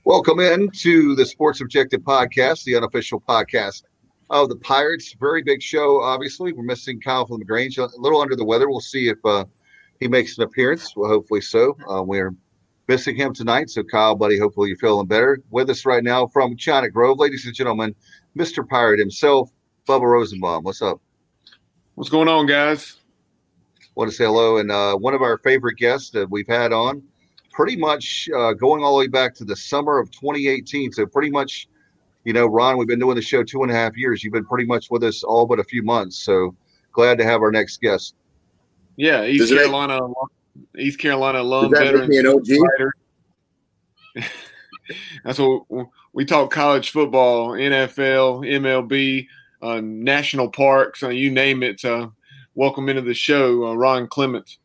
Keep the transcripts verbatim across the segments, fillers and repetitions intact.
Welcome in to the Sports Objective Podcast, the unofficial podcast of the Pirates. Very big show, obviously. We're missing Kyle from LaGrange, a little under the weather. We'll see if uh, he makes an appearance. Well, hopefully so. Uh, we're missing him tonight. So, Kyle, buddy, hopefully you're feeling better. With us right now from China Grove, ladies and gentlemen, Mister Pirate himself, Bubba Rosenbaum. What's up? What's going on, guys? Want to say hello. And uh, one of our favorite guests that we've had on, pretty much uh, going all the way back to the summer of twenty eighteen. So pretty much, you know, Ron, we've been doing the show two and a half years. You've been pretty much with us all but a few months. So glad to have our next guest. Yeah, East Does Carolina, it, East Carolina alum, does that veteran. make me an O G? That's what we talk: college football, N F L, M L B, uh, national parks, uh, you name it. Uh, welcome into the show, uh, Ron Clements.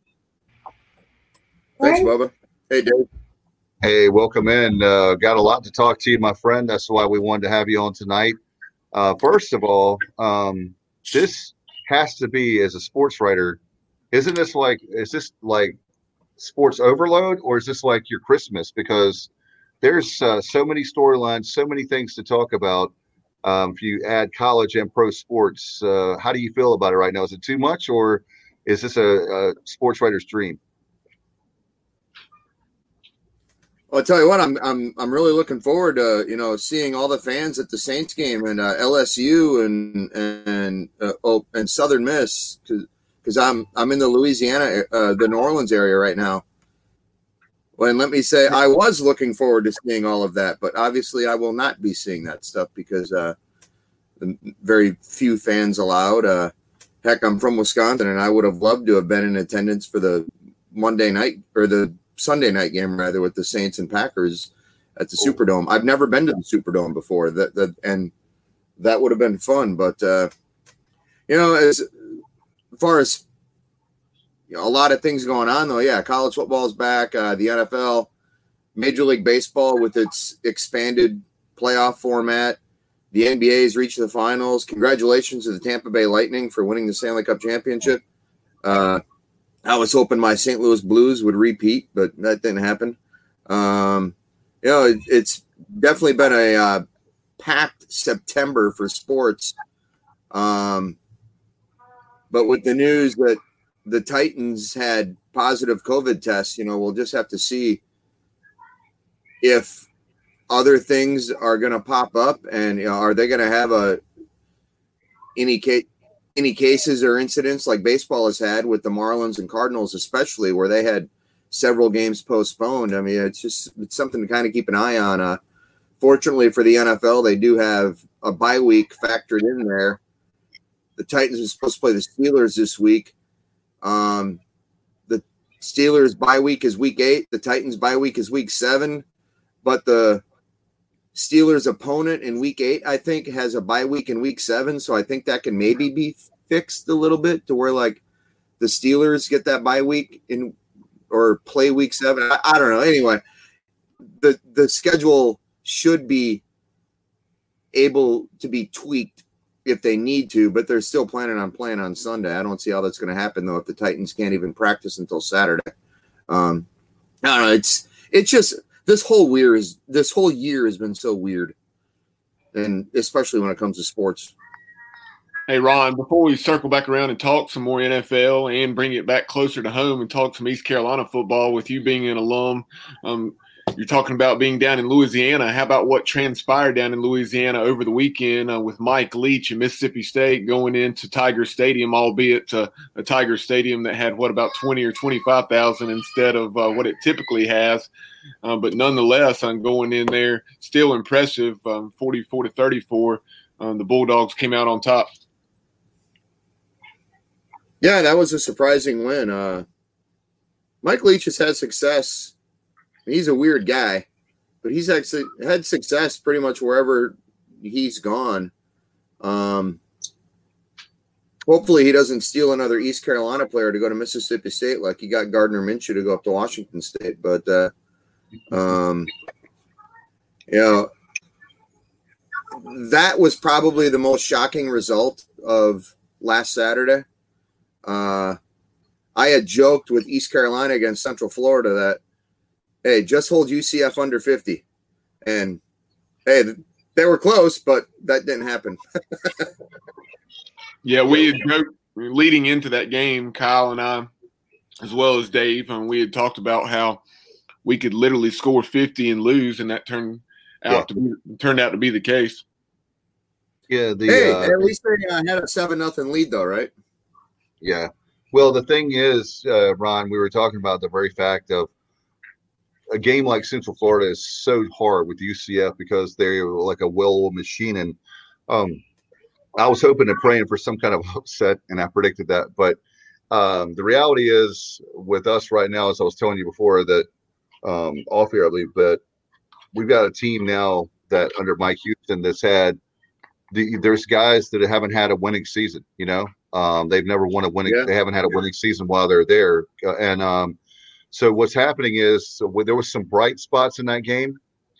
Thanks, Bubba. Hey, Dave. Hey, welcome in. Uh, got a lot to talk to you, my friend. That's why we wanted to have you on tonight. Uh, first of all, um, this has to be, as a sports writer, isn't this like, is this like sports overload, or is this like your Christmas? Because there's uh, so many storylines, so many things to talk about. Um, if you add college and pro sports, uh, how do you feel about it right now? Is it too much, or is this a, a sports writer's dream? Well, I'll tell you what, I'm I'm I'm really looking forward to, you know, seeing all the fans at the Saints game and uh, L S U and and uh, oh and Southern Miss, because I'm I'm in the Louisiana, uh, the New Orleans area right now. Well, and let me say, I was looking forward to seeing all of that, but obviously I will not be seeing that stuff because uh, very few fans allowed. Uh, heck, I'm from Wisconsin, and I would have loved to have been in attendance for the Monday night or the Sunday night game, rather, with the Saints and Packers at the Superdome. I've never been to the Superdome before, that, that and that would have been fun. But uh, you know, as, as far as you know, a lot of things going on, though, yeah, college football is back. Uh, the N F L, Major League Baseball with its expanded playoff format. The N B A has reached the finals. Congratulations to the Tampa Bay Lightning for winning the Stanley Cup championship. Uh, I was hoping my Saint Louis Blues would repeat, but that didn't happen. Um, you know, it, it's definitely been a uh, packed September for sports. Um, but with the news that the Titans had positive COVID tests, you know, we'll just have to see if other things are going to pop up, and you know, are they going to have a any case. Any cases or incidents like baseball has had with the Marlins and Cardinals, especially where they had several games postponed. I mean, it's just it's something to kind of keep an eye on. Uh, fortunately for the N F L, they do have a bye week factored in there. The Titans are supposed to play the Steelers this week. Um, the Steelers bye week is week eight. The Titans bye week is week seven. But the Steelers opponent in week eight, I think, has a bye week in week seven. So I think that can maybe be fixed a little bit to where like the Steelers get that bye week in or play week seven. I, I don't know. Anyway, the, the schedule should be able to be tweaked if they need to, but they're still planning on playing on Sunday. I don't see how that's going to happen though, if the Titans can't even practice until Saturday. Um, I don't know. It's, it's just, This whole year is this whole year has been so weird, and especially when it comes to sports. Hey, Ron, before we circle back around and talk some more N F L and bring it back closer to home and talk some East Carolina football, with you being an alum, um, you're talking about being down in Louisiana. How about what transpired down in Louisiana over the weekend uh, with Mike Leach and Mississippi State going into Tiger Stadium, albeit uh, a Tiger Stadium that had, what, about twenty or twenty-five thousand instead of uh, what it typically has. Uh, but nonetheless, I'm going in there, still impressive, um, forty-four to thirty-four. Um, the Bulldogs came out on top. Yeah, that was a surprising win. Uh, Mike Leach has had success. He's a weird guy, but he's actually had success pretty much wherever he's gone. Um, hopefully he doesn't steal another East Carolina player to go to Mississippi State like he got Gardner Minshew to go up to Washington State. But, uh, um, you know, that was probably the most shocking result of last Saturday. Uh, I had joked with East Carolina against Central Florida that, hey, just hold U C F under fifty. And hey, they were close, but that didn't happen. Yeah, we had joked, leading into that game, Kyle and I, as well as Dave, and we had talked about how we could literally score fifty and lose, and that turned out Yeah. to be turned out to be the case. Yeah, the Hey, uh, at least they uh, had a seven nothing lead, though, right? yeah. Well, the thing is, uh, Ron, we were talking about the very fact of a game like Central Florida is so hard with U C F because they're like a well-oiled machine. And um, I was hoping and praying for some kind of upset, and I predicted that. But um, the reality is, with us right now, as I was telling you before, that um, off air, I believe, that we've got a team now that under Mike Houston that's had the there's guys that haven't had a winning season. You know, um, they've never won a winning. Yeah. They haven't had a winning season while they're there, uh, and um, so what's happening is so there was some bright spots in that game.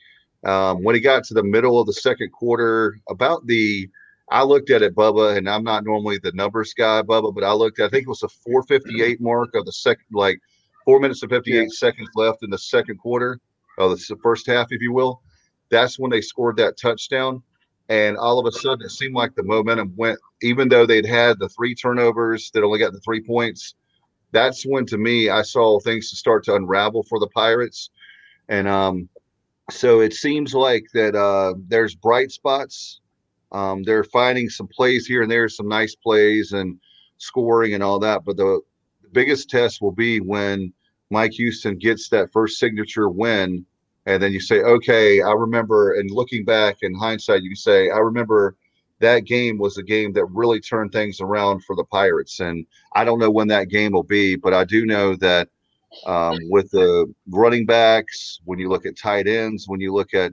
Um, when he got to the middle of the second quarter, about the I looked at it, Bubba, and I'm not normally the numbers guy, Bubba, but I looked at I think it was the four fifty-eight mark of the second, like four minutes and fifty-eight yeah. seconds left in the second quarter, or the first half, if you will. That's when they scored that touchdown. And all of a sudden, it seemed like the momentum went, even though they'd had the three turnovers that only got the three points. That's when, to me, I saw things to start to unravel for the Pirates. And um, so it seems like that uh, there's bright spots. Um, they're finding some plays here and there, some nice plays and scoring and all that. But the biggest test will be when Mike Houston gets that first signature win. And then you say, okay, I remember, and looking back in hindsight, you can say, I remember that game was a game that really turned things around for the Pirates. And I don't know when that game will be, but I do know that um, with the running backs, when you look at tight ends, when you look at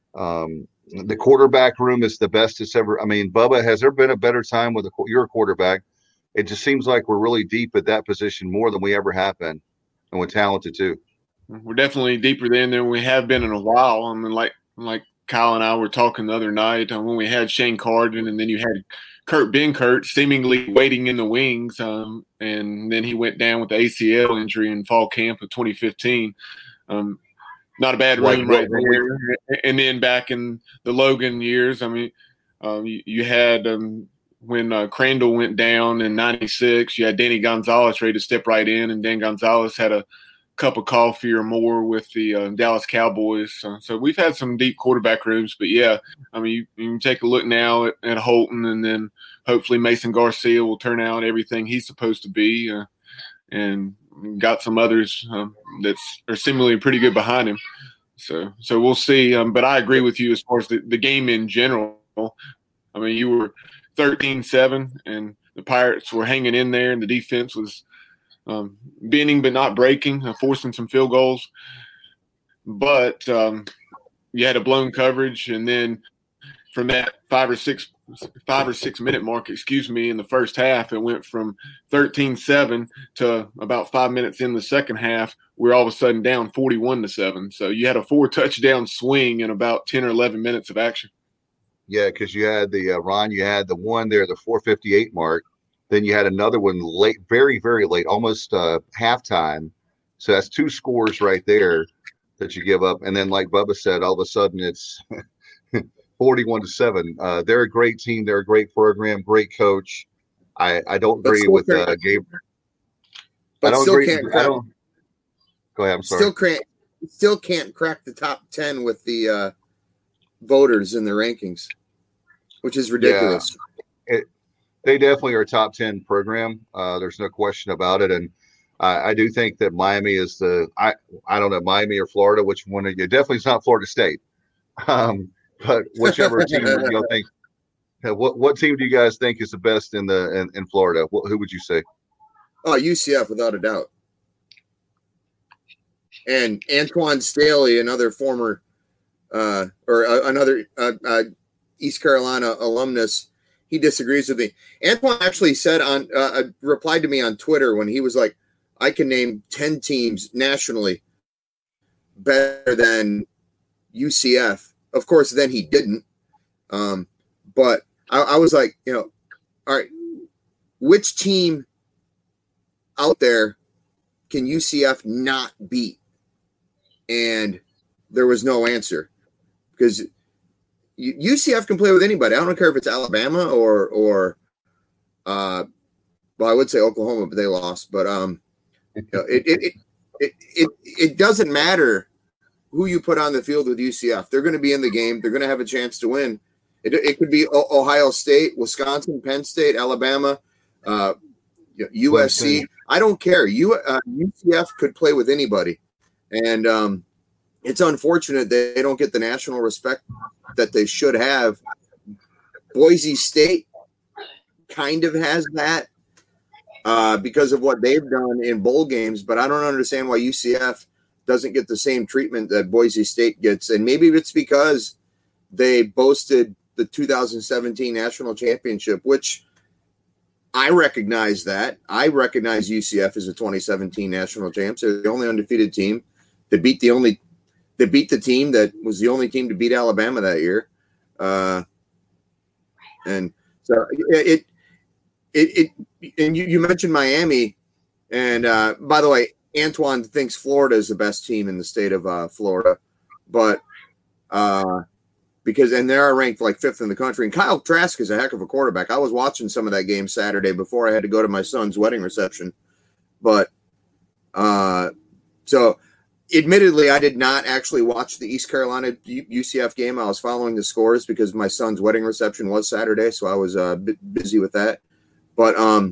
um, the quarterback room is the best it's ever. I mean, Bubba, has there been a better time with a, your quarterback? It just seems like we're really deep at that position more than we ever have been, and we're talented too. We're definitely deeper than than we have been in a while. I mean, like like Kyle and I were talking the other night um, when we had Shane Carden, and then you had Kurt Benkert seemingly waiting in the wings, um, and then he went down with the A C L injury in fall camp of twenty fifteen. Um, not a bad room like, right there. And then back in the Logan years, I mean, um, you, you had um, when uh, Crandall went down in ninety-six, you had Danny Gonzalez ready to step right in, and Dan Gonzalez had a cup of coffee or more with the uh, Dallas Cowboys. Uh, so we've had some deep quarterback rooms, but yeah, I mean, you, you can take a look now at, at Holton, and then hopefully Mason Garcia will turn out everything he's supposed to be, uh, and got some others um, that are seemingly pretty good behind him. So, so we'll see. Um, but I agree with you as far as the, the game in general. I mean, you were thirteen seven, and the Pirates were hanging in there, and the defense was Um, bending but not breaking, uh, forcing some field goals. But um, you had a blown coverage, and then from that five or six five or six minute mark, excuse me, in the first half, it went from thirteen seven to about five minutes in the second half, we're all of a sudden down forty-one to seven. So you had a four touchdown swing in about ten or eleven minutes of action. Yeah, because you had the uh, Ron, you had the one there, the four fifty-eight mark. Then you had another one late, very, very late, almost uh, halftime. So that's two scores right there that you give up. And then, like Bubba said, all of a sudden it's forty-one to seven. Uh, they're a great team. They're a great program, great coach. I, I don't agree with uh, Gabe. But I don't still agree. can't I crack, don't. Go ahead. I'm sorry. Still can't. Still can't crack the top ten with the uh, voters in the rankings, which is ridiculous. Yeah. It, They definitely are a top ten program. Uh, there's no question about it. And I, I do think that Miami is the, I, I don't know, Miami or Florida, which one of you, definitely it's not Florida State. Um, but whichever team you think, what, what team do you guys think is the best in the, in, in Florida? What, who would you say? Oh, U C F without a doubt. And Antoine Staley, another former, uh, or uh, another uh, uh, East Carolina alumnus, he disagrees with me. Antoine actually said on uh, replied to me on Twitter when he was like, I can name ten teams nationally better than U C F. Of course, then he didn't. Um, but I, I was like, you know, all right, which team out there can U C F not beat? And there was no answer. because U C F can play with anybody. I don't care if it's Alabama or or uh, well, I would say Oklahoma, but they lost. But um, you know, it, it, it it it it doesn't matter who you put on the field with U C F. They're going to be in the game. They're going to have a chance to win. It, it could be Ohio State, Wisconsin, Penn State, Alabama, uh, U S C. I don't care. U, uh, U C F could play with anybody. And um, it's unfortunate that they don't get the national respect that they should have. Boise State kind of has that uh, because of what they've done in bowl games, but I don't understand why U C F doesn't get the same treatment that Boise State gets. And maybe it's because they boasted the two thousand seventeen national championship, which I recognize that. I recognize U C F as a twenty seventeen national champs. They're the only undefeated team. They beat the only they beat the team that was the only team to beat Alabama that year. Uh, and so it it it and you, you mentioned Miami, and uh, by the way, Antoine thinks Florida is the best team in the state of uh, Florida, but uh, because and they are ranked like fifth in the country. And Kyle Trask is a heck of a quarterback. I was watching some of that game Saturday before I had to go to my son's wedding reception, but uh, so. Admittedly, I did not actually watch the East Carolina U C F game. I was following the scores because my son's wedding reception was Saturday, so I was uh, b- busy with that. But um,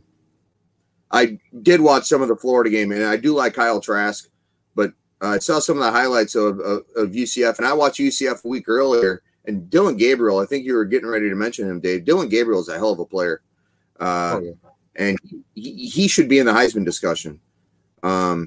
I did watch some of the Florida game, and I do like Kyle Trask. But uh, I saw some of the highlights of, of, of U C F, and I watched U C F a week earlier. And Dylan Gabriel, I think you were getting ready to mention him, Dave. Dylan Gabriel is a hell of a player, uh, oh, yeah. and he, he should be in the Heisman discussion. Um,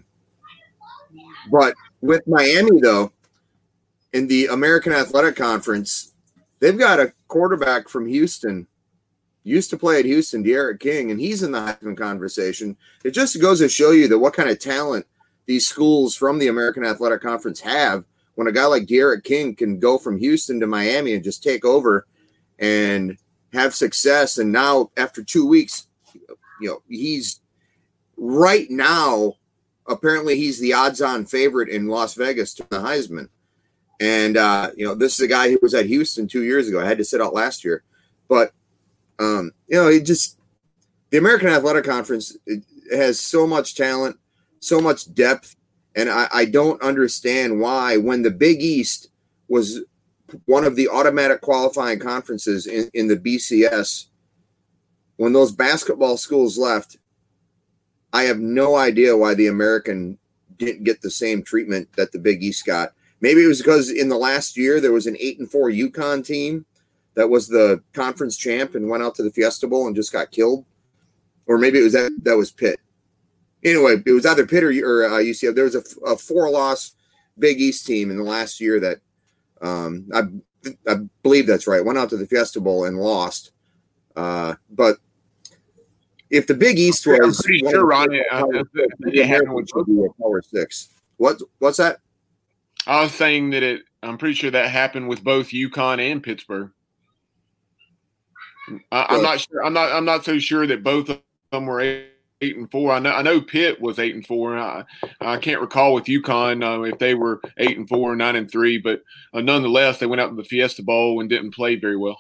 But with Miami, though, in the American Athletic Conference, they've got a quarterback from Houston, used to play at Houston, D'Eriq King, and he's in the Heisman conversation. It just goes to show you that what kind of talent these schools from the American Athletic Conference have when a guy like D'Eriq King can go from Houston to Miami and just take over and have success. And now, after two weeks, you know, he's right now – apparently he's the odds-on favorite in Las Vegas to the Heisman. And, uh, you know, this is a guy who was at Houston two years ago. I had to sit out last year. But, um, you know, it just – the American Athletic Conference it has so much talent, so much depth, and I, I don't understand why when the Big East was one of the automatic qualifying conferences in, in the B C S, when those basketball schools left – I have no idea why the American didn't get the same treatment that the Big East got. Maybe it was because in the last year there was an eight and four UConn team that was the conference champ and went out to the Fiesta Bowl and just got killed, or maybe it was that that was Pitt. Anyway, it was either Pitt or, or uh, U C F. There was a, a four-loss Big East team in the last year that um, I I believe that's right. Went out to the Fiesta Bowl and lost, uh, but. If the Big East was, I'm pretty sure, Ron, it, uh, it happened with Power Six. What? What's that? I was saying that it. I'm pretty sure that happened with both UConn and Pittsburgh. I, I'm not sure. I'm not. I'm not so sure that both of them were eight, eight and four. I know. I know Pitt was eight and four. I, I can't recall with UConn uh, if they were eight and four or nine and three. But uh, nonetheless, they went out to the Fiesta Bowl and didn't play very well.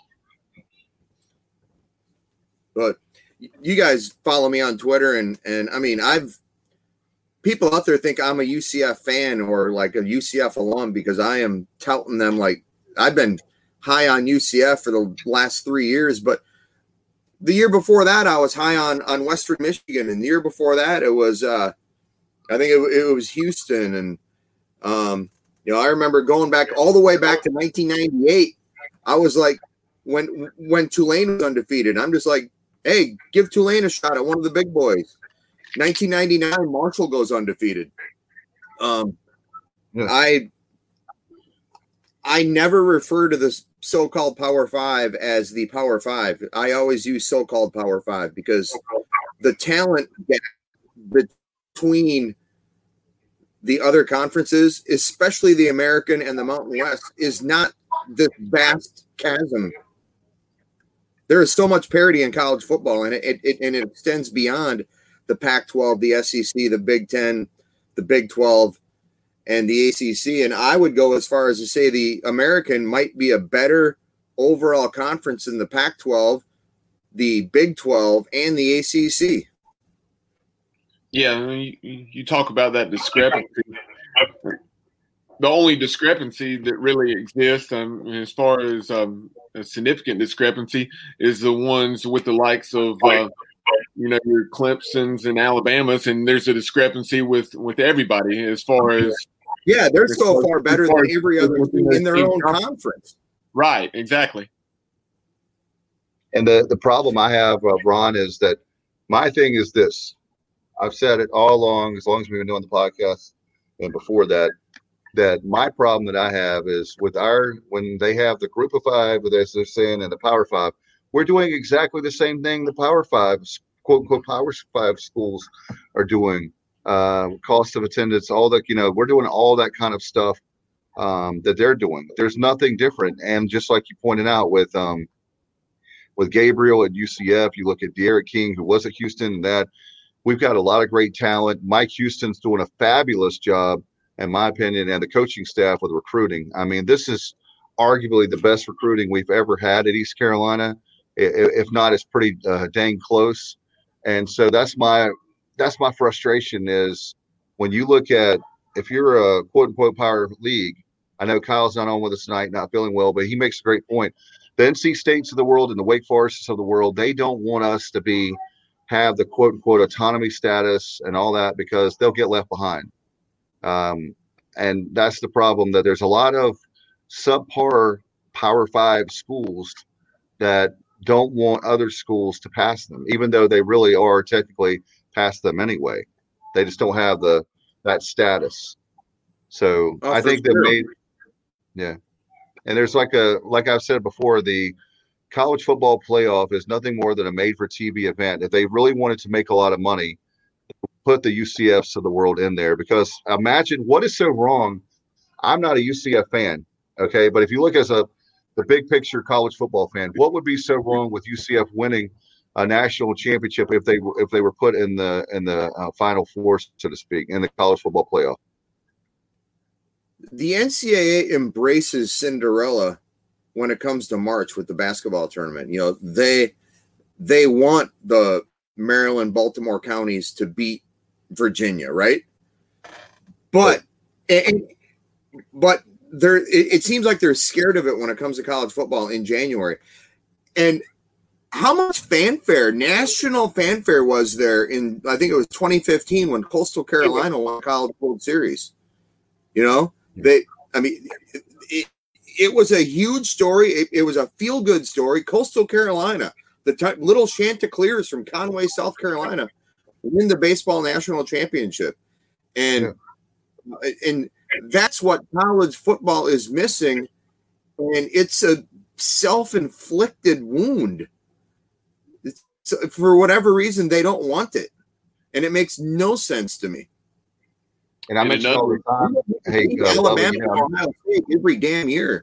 But. You guys follow me on Twitter, and and I mean, I've people out there think I'm a U C F fan or like a U C F alum because I am touting them like I've been high on U C F for the last three years. But the year before that, I was high on on Western Michigan, and the year before that, it was uh, I think it, it was Houston, and um, you know, I remember going back all the way back to nineteen ninety-eight. I was like, when when Tulane was undefeated, I'm just like. Hey, give Tulane a shot at one of the big boys. nineteen ninety-nine, Marshall goes undefeated. Um, yeah. I I never refer to the so-called Power Five as the Power Five. I always use so-called Power Five because the talent gap between the other conferences, especially the American and the Mountain West, is not this vast chasm. There is so much parity in college football, and it, it, it and it extends beyond the Pac twelve, the S E C, the Big Ten, the Big twelve, and the A C C. And I would go as far as to say the American might be a better overall conference than the Pac twelve, the Big twelve, and the A C C. Yeah, you, you talk about that discrepancy. The only discrepancy that really exists, um, as far as um, a significant discrepancy, is the ones with the likes of, uh, you know, your Clemsons and Alabamas, and there's a discrepancy with, with everybody as far as yeah, they're so far better than every other team in their own conference. Right, exactly. And the the problem I have, uh, Ron, is that my thing is this. I've said it all along, as long as we've been doing the podcast, and before that. That my problem that I have is with our when they have the group of five, as they're saying, and the Power Five, we're doing exactly the same thing the Power Five, quote unquote, Power Five schools are doing. Uh, cost of attendance, all that, you know, we're doing all that kind of stuff um, that they're doing. There's nothing different, and just like you pointed out with um, with Gabriel at U C F, you look at De'Aaron King, who was at Houston, and that we've got a lot of great talent. Mike Houston's doing a fabulous job, in my opinion, and the coaching staff with recruiting. I mean, this is arguably the best recruiting we've ever had at East Carolina. If not, it's pretty uh, dang close. And so that's my that's my frustration is when you look at, if you're a quote-unquote power league, I know Kyle's not on with us tonight, not feeling well, but he makes a great point. The N C States of the world and the Wake Forests of the world, they don't want us to be have the quote-unquote autonomy status and all that because they'll get left behind. Um, and that's the problem, that there's a lot of subpar Power Five schools that don't want other schools to pass them, even though they really are technically past them anyway. They just don't have the that status. So oh, I think sure. that made, yeah. And there's like a like I've said before, the college football playoff is nothing more than a made-for-T V event. If they really wanted to make a lot of money, put the U C Fs of the world in there, because imagine what is so wrong. I'm not a U C F fan, okay, but if you look as a the big picture college football fan, what would be so wrong with U C F winning a national championship if they if they were put in the in the uh, Final Four, so to speak, in the college football playoff? The N C double A embraces Cinderella when it comes to March with the basketball tournament. You know, they they want the Maryland, Baltimore counties to beat Virginia, right? But and, but they're it, it seems like they're scared of it when it comes to college football in January. And how much fanfare, national fanfare, was there in, I think it was twenty fifteen when Coastal Carolina won College World Series? You know, they, I mean, it, it, it was a huge story. It, it was a feel-good story. Coastal Carolina, the t- little Chanticleers from Conway, South Carolina, win the baseball national championship. And, yeah. and that's what college football is missing. And it's a self-inflicted wound. It's, for whatever reason, they don't want it. And it makes no sense to me. And I and mentioned all the time, hey, uh, Alabama, Bubba, you know, every damn year.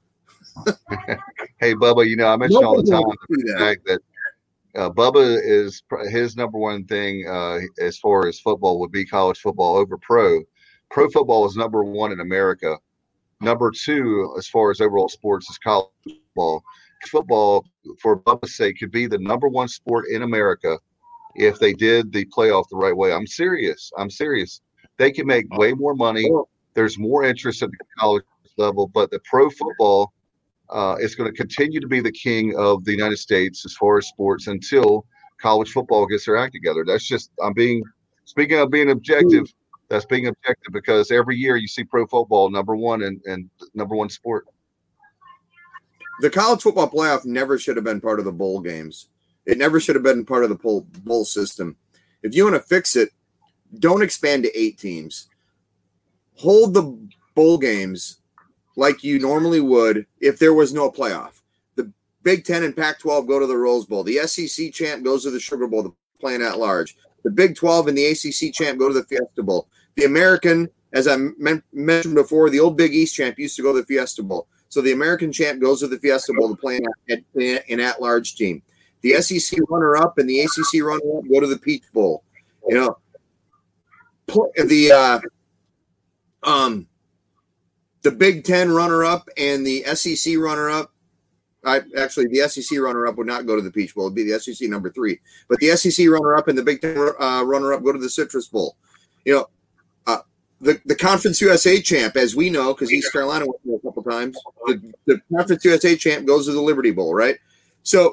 Hey, Bubba, you know, I mentioned all the time the fact that uh, Bubba is his number one thing uh, as far as football would be college football over pro. Pro football is number one in America. Number two, as far as overall sports, is college football. Football, for Bubba's sake, could be the number one sport in America if they did the playoff the right way. I'm serious. I'm serious. They can make way more money. There's more interest at the college level, but the pro football uh, is going to continue to be the king of the United States as far as sports until college football gets their act together. That's just, I'm being, speaking of being objective, that's being objective because every year you see pro football number one and, and number one sport. The college football playoff never should have been part of the bowl games. It never should have been part of the bowl, bowl system. If you want to fix it, don't expand to eight teams. Hold the bowl games like you normally would if there was no playoff. The Big Ten and Pac twelve go to the Rose Bowl. The S E C champ goes to the Sugar Bowl, the playing at large. The Big twelve and the A C C champ go to the Fiesta Bowl. The American, as I men- mentioned before, the old Big East champ used to go to the Fiesta Bowl. So the American champ goes to the Fiesta Bowl to play an at, at-large team. The S E C runner-up and the A C C runner-up go to the Peach Bowl. You know, the uh, um, the Big Ten runner-up and the S E C runner-up. I actually the S E C runner-up would not go to the Peach Bowl. It'd be the S E C number three. But the S E C runner-up and the Big Ten uh, runner-up go to the Citrus Bowl. You know, uh, the the Conference U S A champ, as we know, because East Carolina went there a couple times. The, the Conference U S A champ goes to the Liberty Bowl, right? So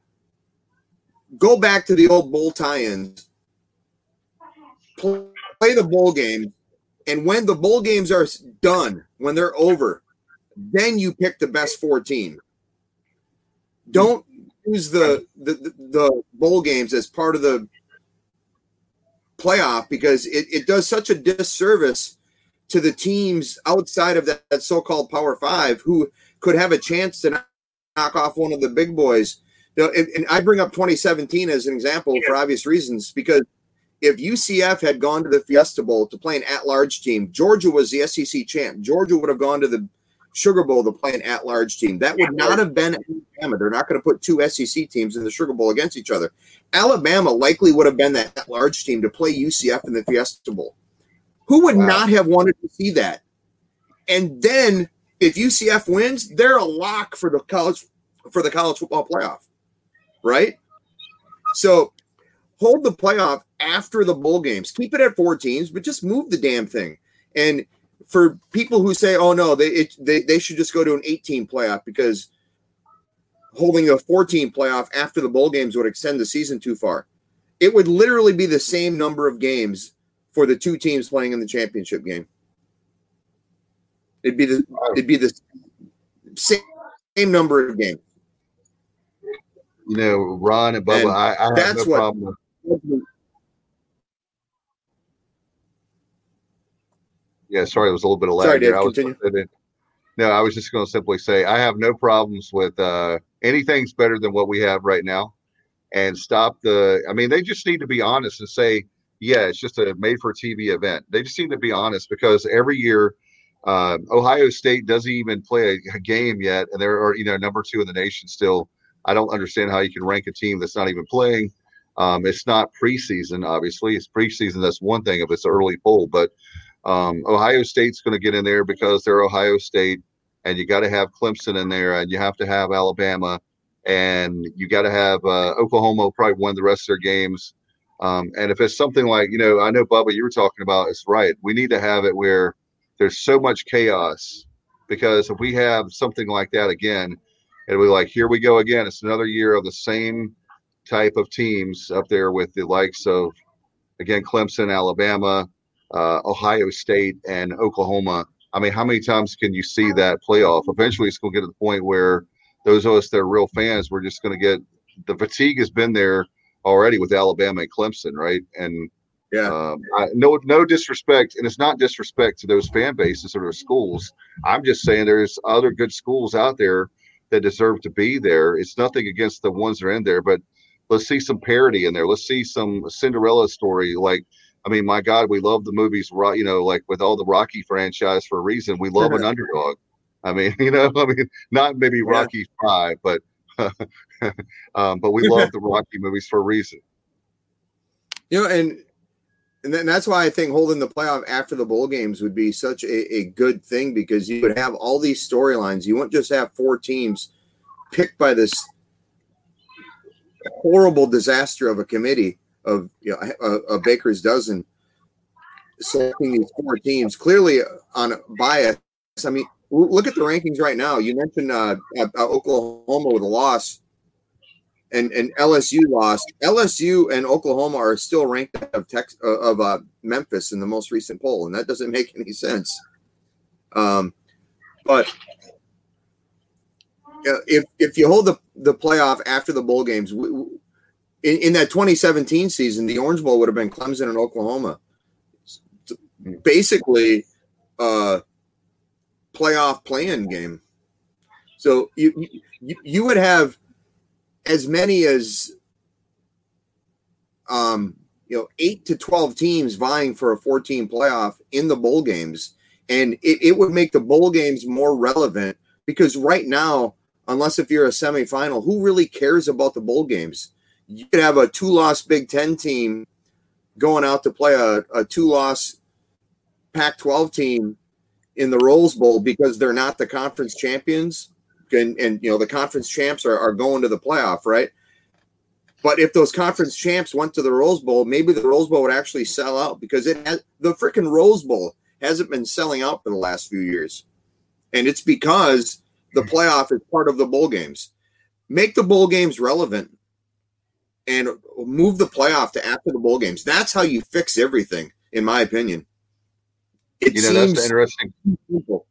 go back to the old bowl tie-ins. Play the bowl games, and when the bowl games are done, when they're over, then you pick the best four team. Don't use the, the the bowl games as part of the playoff because it, it does such a disservice to the teams outside of that, that so-called Power Five who could have a chance to knock off one of the big boys. You know, and, and I bring up twenty seventeen as an example for obvious reasons because if U C F had gone to the Fiesta Bowl to play an at-large team, Georgia was the S E C champ. Georgia would have gone to the Sugar Bowl to play an at-large team. That would not have been Alabama. They're not going to put two S E C teams in the Sugar Bowl against each other. Alabama likely would have been that at-large team to play U C F in the Fiesta Bowl. Who would wow. not have wanted to see that? And then if U C F wins, they're a lock for the college for the college football playoff, right? So hold the playoff after the bowl games. Keep it at four teams, but just move the damn thing. And for people who say, "Oh no, they it, they they should just go to an eight-team playoff because holding a four-team playoff after the bowl games would extend the season too far," it would literally be the same number of games for the two teams playing in the championship game. It'd be the it'd be the same, same number of games. You know, Ron and Bubba, and I, I have that's no what, problem with. Yeah, sorry, it was a little bit of lag. Sorry, Dave, I was, continue. No, I was just going to simply say I have no problems with uh, anything's better than what we have right now, and stop the. I mean, they just need to be honest and say, yeah, it's just a made-for-T V event. They just need to be honest because every year, uh, Ohio State doesn't even play a, a game yet, and they're you know number two in the nation still. I don't understand how you can rank a team that's not even playing. Um, it's not preseason, obviously. It's preseason. That's one thing if it's an early poll, but. Um, Ohio State's going to get in there because they're Ohio State, and you got to have Clemson in there, and you have to have Alabama, and you got to have uh, Oklahoma will probably win the rest of their games. Um, and if it's something like, you know, I know, Bubba, you were talking about, it's right. We need to have it where there's so much chaos because if we have something like that again, it'll be like, here we go again. It's another year of the same type of teams up there with the likes of, again, Clemson, Alabama, Uh, Ohio State and Oklahoma. I mean, how many times can you see that playoff? Eventually, it's going to get to the point where those of us that are real fans, we're just going to get the fatigue has been there already with Alabama and Clemson, right? And yeah, um, I, no, no disrespect, and it's not disrespect to those fan bases or their schools. I'm just saying there's other good schools out there that deserve to be there. It's nothing against the ones that are in there, but let's see some parity in there. Let's see some Cinderella story, like. I mean, my God, we love the movies, you know, like with all the Rocky franchise for a reason. We love an underdog. I mean, you know, I mean, not maybe Rocky yeah. Five, but um, but we love the Rocky movies for a reason. You know, and and then that's why I think holding the playoff after the bowl games would be such a, a good thing because you would have all these storylines. You wouldn't just have four teams picked by this horrible disaster of a committee. Of you know, a, a baker's dozen selecting these four teams clearly on bias. I mean, look at the rankings right now. You mentioned uh, uh, Oklahoma with a loss, and and L S U lost. L S U and Oklahoma are still ranked of Tex, uh, of uh, Memphis in the most recent poll, and that doesn't make any sense. Um, but uh, if if you hold the the playoff after the bowl games. We, In, in that twenty seventeen season, the Orange Bowl would have been Clemson and Oklahoma. Basically, uh, playoff play-in game. So you, you you would have as many as um, you know eight to twelve teams vying for a four-team playoff in the bowl games, and it, it would make the bowl games more relevant because right now, unless if you're a semifinal, who really cares about the bowl games? You could have a two-loss Big Ten team going out to play a, a two-loss Pac twelve team in the Rose Bowl because they're not the conference champions, and, and you know the conference champs are, are going to the playoff, right? But if those conference champs went to the Rose Bowl, maybe the Rose Bowl would actually sell out because it has the freaking Rose Bowl hasn't been selling out for the last few years. And it's because the playoff is part of the bowl games. Make the bowl games relevant and move the playoff to after the bowl games. That's how you fix everything, in my opinion. It you know, seems that's interesting. simple.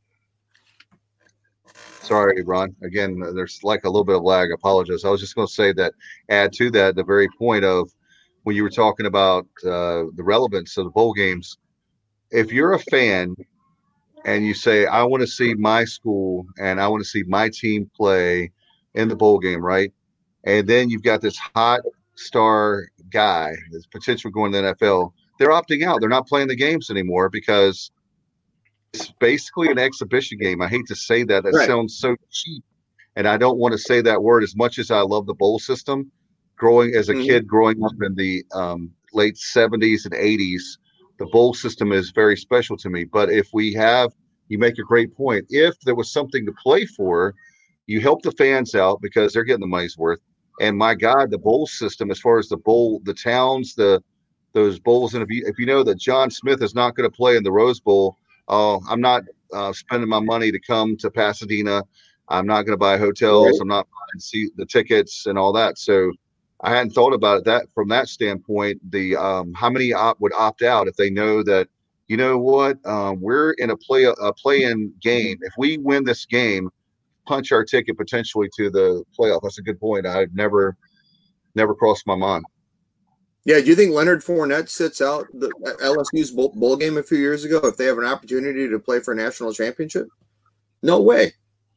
Sorry, Ron. Again, there's like a little bit of lag. I apologize. I was just going to say that, add to that, the very point of when you were talking about uh, the relevance of the bowl games. If you're a fan and you say, I want to see my school and I want to see my team play in the bowl game, right? And then you've got this hot star guy that's potentially going to the N F L. They're opting out. They're not playing the games anymore because it's basically an exhibition game. I hate to say that. That Right. sounds so cheap. And I don't want to say that word as much as I love the bowl system. Growing as a Mhm. kid, growing up in the um, late seventies and eighties, the bowl system is very special to me. But if we have, you make a great point. If there was something to play for, you help the fans out because they're getting the money's worth. And my God, the bowl system, as far as the bowl, the towns, the those bowls, and if you if you know that John Smith is not going to play in the Rose Bowl, oh, I'm not uh, spending my money to come to Pasadena. I'm not going to buy hotels. Right. I'm not buying see the tickets and all that. So I hadn't thought about that from that standpoint. The um, how many op- would opt out if they know that, you know what, um, we're in a play a play-in game. If we win this game, punch our ticket potentially to the playoff. That's a good point. I've never never crossed my mind. Yeah, do you think Leonard Fournette sits out the L S U's bowl, bowl game a few years ago if they have an opportunity to play for a national championship? No way.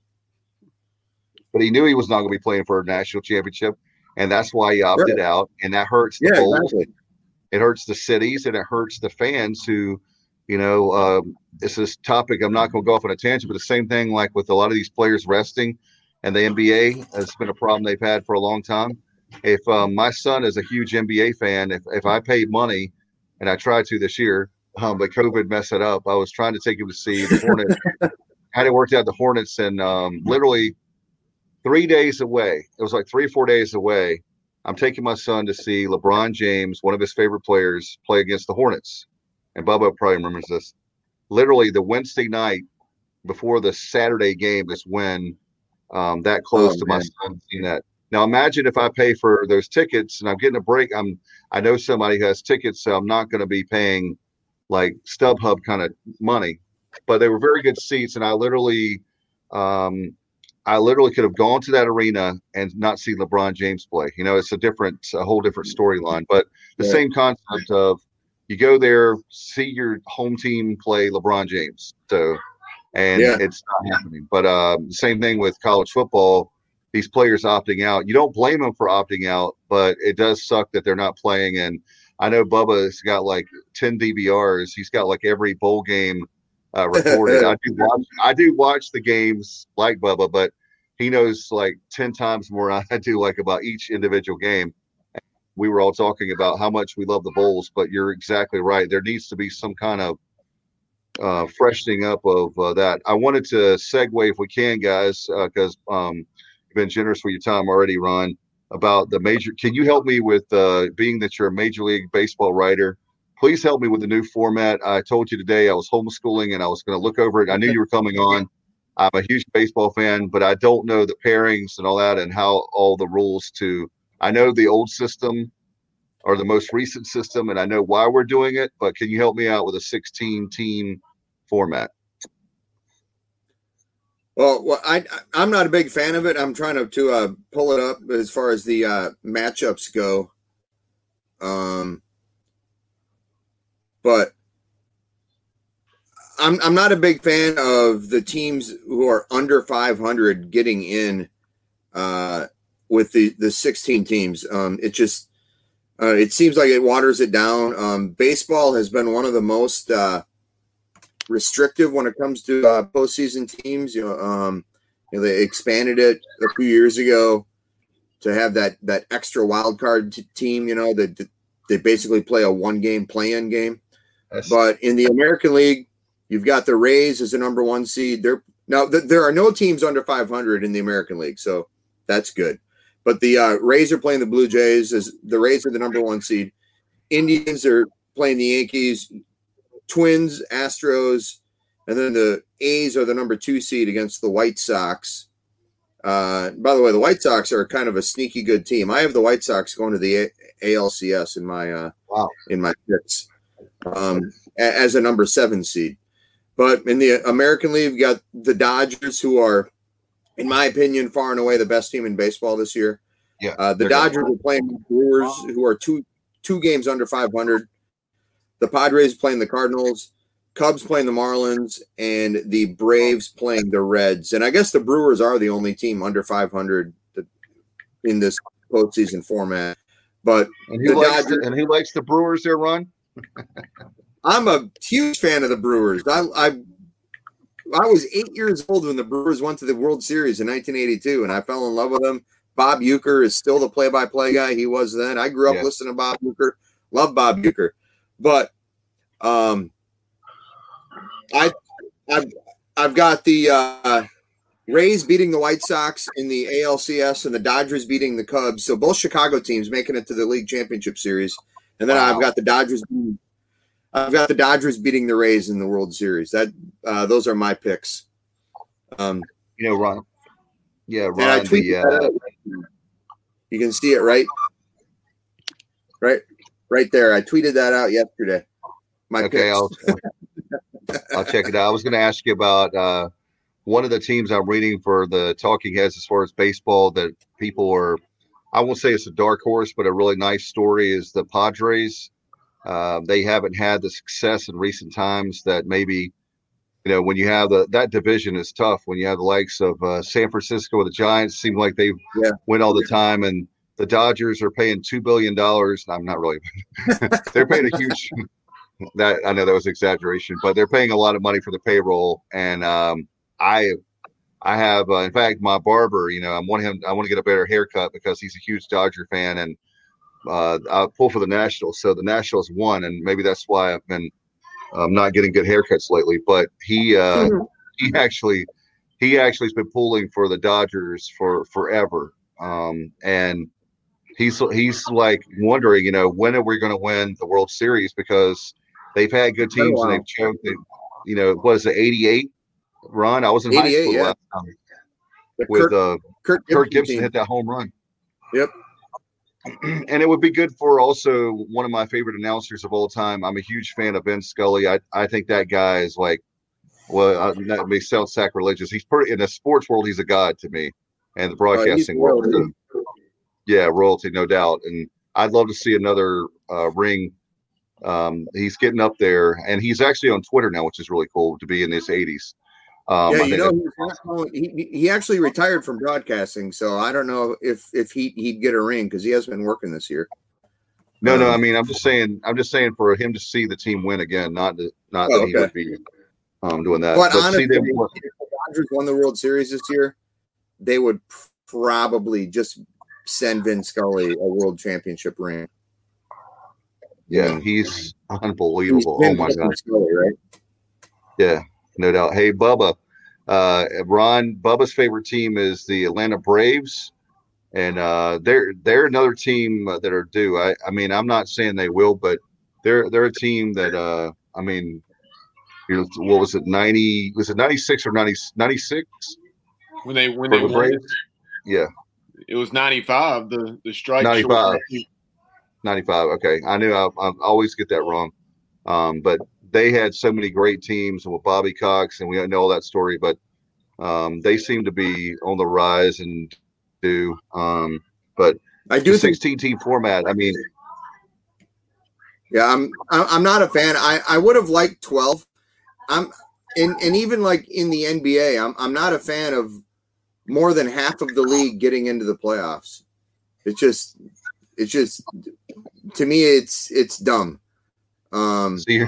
But he knew he was not going to be playing for a national championship, and that's why he opted Right. out. And that hurts the Yeah, bowls. exactly. It hurts the cities, and it hurts the fans who, you know, um, this is topic. I'm not going to go off on a tangent, but the same thing like with a lot of these players resting, and the N B A has been a problem they've had for a long time. If um, my son is a huge N B A fan, if, if I paid money, and I tried to this year, um, but COVID messed it up, I was trying to take him to see the Hornets. Had it worked out the Hornets, and um, literally three days away, it was like three or four days away, I'm taking my son to see LeBron James, one of his favorite players, play against the Hornets. And Bubba probably remembers this. Literally the Wednesday night before the Saturday game is when um, that close Oh, to man. my son seeing that. Now imagine if I pay for those tickets and I'm getting a break. I'm I know somebody who has tickets, so I'm not going to be paying like StubHub kind of money. But they were very good seats, and I literally, um, I literally could have gone to that arena and not see LeBron James play. You know, it's a different, a whole different storyline. But the Yeah. same concept of you go there, see your home team play LeBron James. So, and Yeah. it's not happening. But uh, the same thing with college football. These players opting out. You don't blame them for opting out, but it does suck that they're not playing. And I know Bubba's got like ten D V Rs. He's got like every bowl game uh, recorded. I do watch. I do watch the games like Bubba, but he knows like ten times more than I do like about each individual game. We were all talking about how much we love the bowls, but you're exactly right. There needs to be some kind of uh, freshening up of uh, that. I wanted to segue, if we can, guys, because uh, um, you've been generous with your time already, Ron, about the major. Can you help me with, uh, being that you're a Major League Baseball writer, please help me with the new format. I told you today I was homeschooling and I was going to look over it. I knew you were coming on. I'm a huge baseball fan, but I don't know the pairings and all that and how all the rules to – I know the old system or the most recent system, and I know why we're doing it, but can you help me out with a sixteen-team format? Well, well, I I'm not a big fan of it. I'm trying to to uh, pull it up as far as the uh, matchups go. Um, but I'm I'm not a big fan of the teams who are under five hundred getting in uh, with the the sixteen teams. Um, it just uh, it seems like it waters it down. Um, baseball has been one of the most uh, restrictive when it comes to uh, postseason teams. You know, um, you know, they expanded it a few years ago to have that that extra wild card t- team. You know, that they basically play a one game play-in game. That's, But in the American League, you've got the Rays as the number one seed. They're now th- there are no teams under five hundred in the American League, so that's good. But the uh, Rays are playing the Blue Jays as the Rays are the number one seed. Indians are playing the Yankees, Twins, Astros, and then the A's are the number two seed against the White Sox. Uh, by the way, the White Sox are kind of a sneaky good team. I have the White Sox going to the a- ALCS in my uh, wow. in my picks um, a- as a number seven seed. But in the American League, you've got the Dodgers, who are, in my opinion, far and away the best team in baseball this year. Yeah, uh, the Dodgers good. are playing the Brewers, who are two two games under five hundred. The Padres playing the Cardinals, Cubs playing the Marlins, and the Braves playing the Reds. And I guess the Brewers are the only team under five hundred in this postseason format. But and who, likes, Dodgers, the, and who likes the Brewers there, Ron? I'm a huge fan of the Brewers. I, I I was eight years old when the Brewers went to the World Series in nineteen eighty-two, and I fell in love with them. Bob Uecker is still the play-by-play guy he was then. I grew up yeah. listening to Bob Uecker. Love Bob Uecker. But um, I, I've, I've got the uh, Rays beating the White Sox in the A L C S and the Dodgers beating the Cubs. So both Chicago teams making it to the League Championship Series. And then wow. I've got the Dodgers beating I've got the Dodgers beating the Rays in the World Series. That uh, those are my picks. Um, you know, Ron. Yeah, Ron. And I tweeted the, uh, that out. You can see it right, right, right there. I tweeted that out yesterday. My okay, picks. I'll, I'll check it out. I was going to ask you about uh, one of the teams I'm reading for the Talking Heads as far as baseball that people are. I won't say it's a dark horse, but a really nice story is the Padres. Uh, they haven't had the success in recent times that maybe, you know, when you have the that division is tough. When you have the likes of uh, San Francisco, the Giants seem like they yeah. win all the time, and the Dodgers are paying two billion dollars. I'm not really. They're paying a huge. That I know that was exaggeration, but they're paying a lot of money for the payroll, and um, I, I have uh, in fact my barber. You know, I want him. I want to get a better haircut because he's a huge Dodger fan, and. Uh, I pull for the Nationals, so the Nationals won, and maybe that's why I've been um, not getting good haircuts lately. But he uh, mm-hmm. he actually he actually has been pulling for the Dodgers for forever, um, and he's he's like wondering, you know, when are we going to win the World Series because they've had good teams oh, wow. and they've choked. They, you know, what is it, eighty-eight? Ron, I was in high school yeah. last time with uh, Kirk, Kirk Gibson team. hit that home run. Yep. And it would be good for also one of my favorite announcers of all time. I'm a huge fan of Ben Scully. I, I think that guy is like, well, I, that may sound sacrilegious. He's pretty in the sports world. He's a god to me, and the broadcasting uh, world. So, yeah, royalty, no doubt. And I'd love to see another uh, ring. Um, he's getting up there, and he's actually on Twitter now, which is really cool to be in his eighties. Um, yeah, you know, he, he actually retired from broadcasting, so I don't know if if he he'd get a ring because he has been working this year. No, um, no, I mean, I'm just saying, I'm just saying for him to see the team win again, not to, not oh, that okay. he would be um, doing that. But, but honestly, see them if the Dodgers won the World Series this year, they would probably just send Vin Scully a World Championship ring. Yeah, he's unbelievable. He's oh my God, Scully, right? Yeah. No doubt. Hey, Bubba, uh, Ron, Bubba's favorite team is the Atlanta Braves, and uh, they're they're another team that are due. I, I mean, I'm not saying they will, but they're they're a team that uh, I mean, you know, what was it, ninety? Was it ninety-six or ninety, ninety-six? When they when they the won, Braves? Yeah, it was ninety-five. The the strike. ninety-five. ninety-five. Okay, I knew I, I always get that wrong, um, but. They had so many great teams with Bobby Cox, and we know all that story, but um, they seem to be on the rise and do. Um, but I do the sixteen team format. I mean, yeah, I'm I'm not a fan. I, I would have liked twelve. I'm and and even like in the N B A, I'm I'm not a fan of more than half of the league getting into the playoffs. It's just it's just to me it's it's dumb. Um, you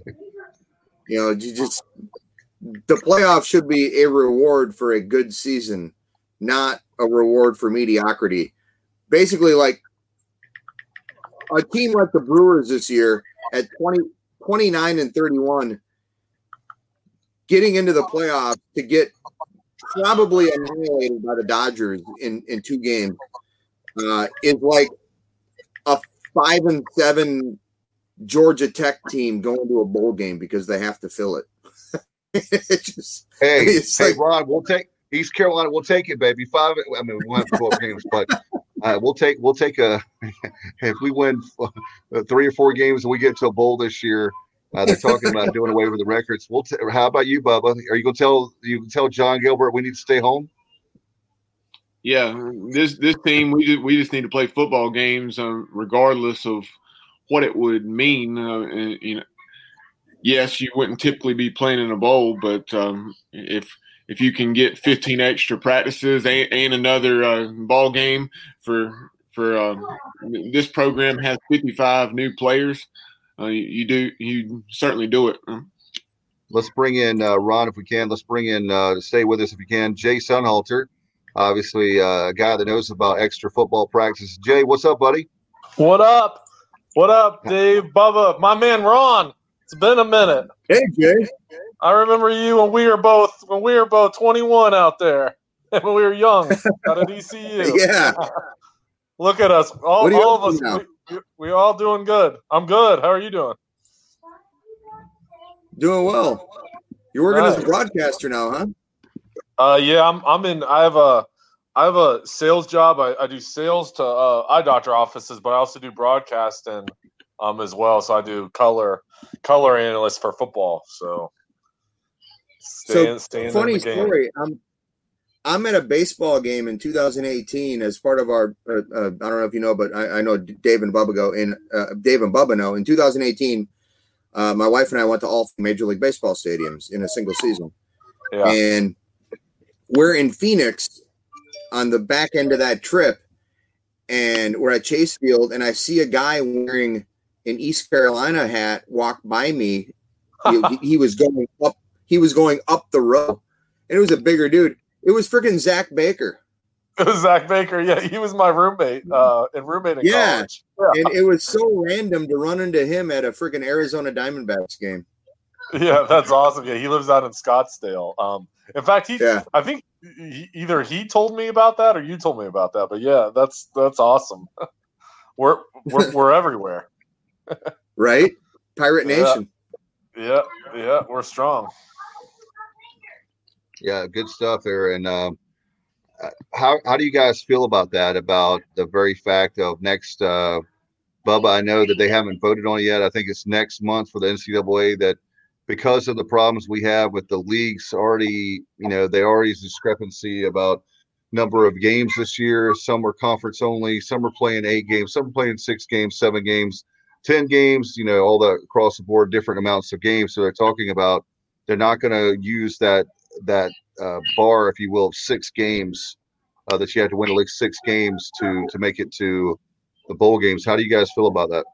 know, you just the playoffs should be a reward for a good season, not a reward for mediocrity. Basically, like a team like the Brewers this year at twenty twenty-nine and thirty-one, getting into the playoffs to get probably annihilated by the Dodgers in, in two games uh, is like a five and seven Georgia Tech team going to a bowl game because they have to fill it. it just, hey, it's hey, like, Ron, we'll take East Carolina. We'll take it, baby. Five. I mean, we won't have twelve games, but uh, we'll take we'll take a. If we win three or four games and we get to a bowl this year, uh, they're talking about doing away with the records. We'll. T- how about you, Bubba? Are you going to tell you can tell John Gilbert we need to stay home? Yeah, this this team we just, we just need to play football games, uh, regardless of what it would mean. Uh, and, you know, yes, you wouldn't typically be playing in a bowl, but um, if if you can get fifteen extra practices and, and another uh, ball game for for uh, this program has fifty-five new players, uh, you, you do you certainly do it. Let's bring in uh, Ron if we can. Let's bring in uh, stay with us if you can. Jay Sunhalter, obviously uh, a guy that knows about extra football practice. Jay, what's up, buddy? What up? What up, Dave, Bubba, my man Ron? It's been a minute. hey, Jay. I remember you when we were both when we were both twenty-one out there when we were young out at E C U. Yeah. Look at us, all, What are you all up of us. to now? We, we all doing good. I'm good. How are you doing? Doing well. You're working Nice. as a broadcaster now, huh? Uh, yeah, I'm. I'm in. I have a. I have a sales job. I, I do sales to uh, eye doctor offices, but I also do broadcasting um as well. So I do color color analyst for football. So. Staying, So staying funny in the game. story. I'm I'm at a baseball game in two thousand eighteen as part of our. Uh, uh, I don't know if you know, but I, I know Dave and Bubba go in. Uh, Dave and Bubba know in two thousand eighteen. Uh, my wife and I went to all Major League Baseball stadiums in a single season, Yeah. and we're in Phoenix on the back end of that trip, and we're at Chase Field, and I see a guy wearing an East Carolina hat walk by me. he, he was going up. He was going up the road, and it was a bigger dude. It was freaking Zach Baker. It was Zach Baker. Yeah, he was my roommate uh, and roommate in Yeah. college. Yeah. And it was so random to run into him at a freaking Arizona Diamondbacks game. Yeah, that's awesome. Yeah, he lives out in Scottsdale. Um, in fact, he Yeah. I think he, either he told me about that or you told me about that. But yeah, that's that's awesome. we're we're we're everywhere. Right? Pirate Yeah. Nation. Yeah, yeah, we're strong. Yeah, good stuff there. And um, how how do you guys feel about that? About the very fact of next, uh, Bubba? I know that they haven't voted on it yet. I think it's next month for the N C double A. That because of the problems we have with the leagues, already you know they already is discrepancy about number of games this year. Some are conference only. Some are playing eight games. Some are playing six games, seven games, ten games. You know, all the across the board, different amounts of games. So they're talking about they're not going to use that. that uh, bar, if you will, of six games uh, that you have to win at least six games to to make it to the bowl games. How do you guys feel about that?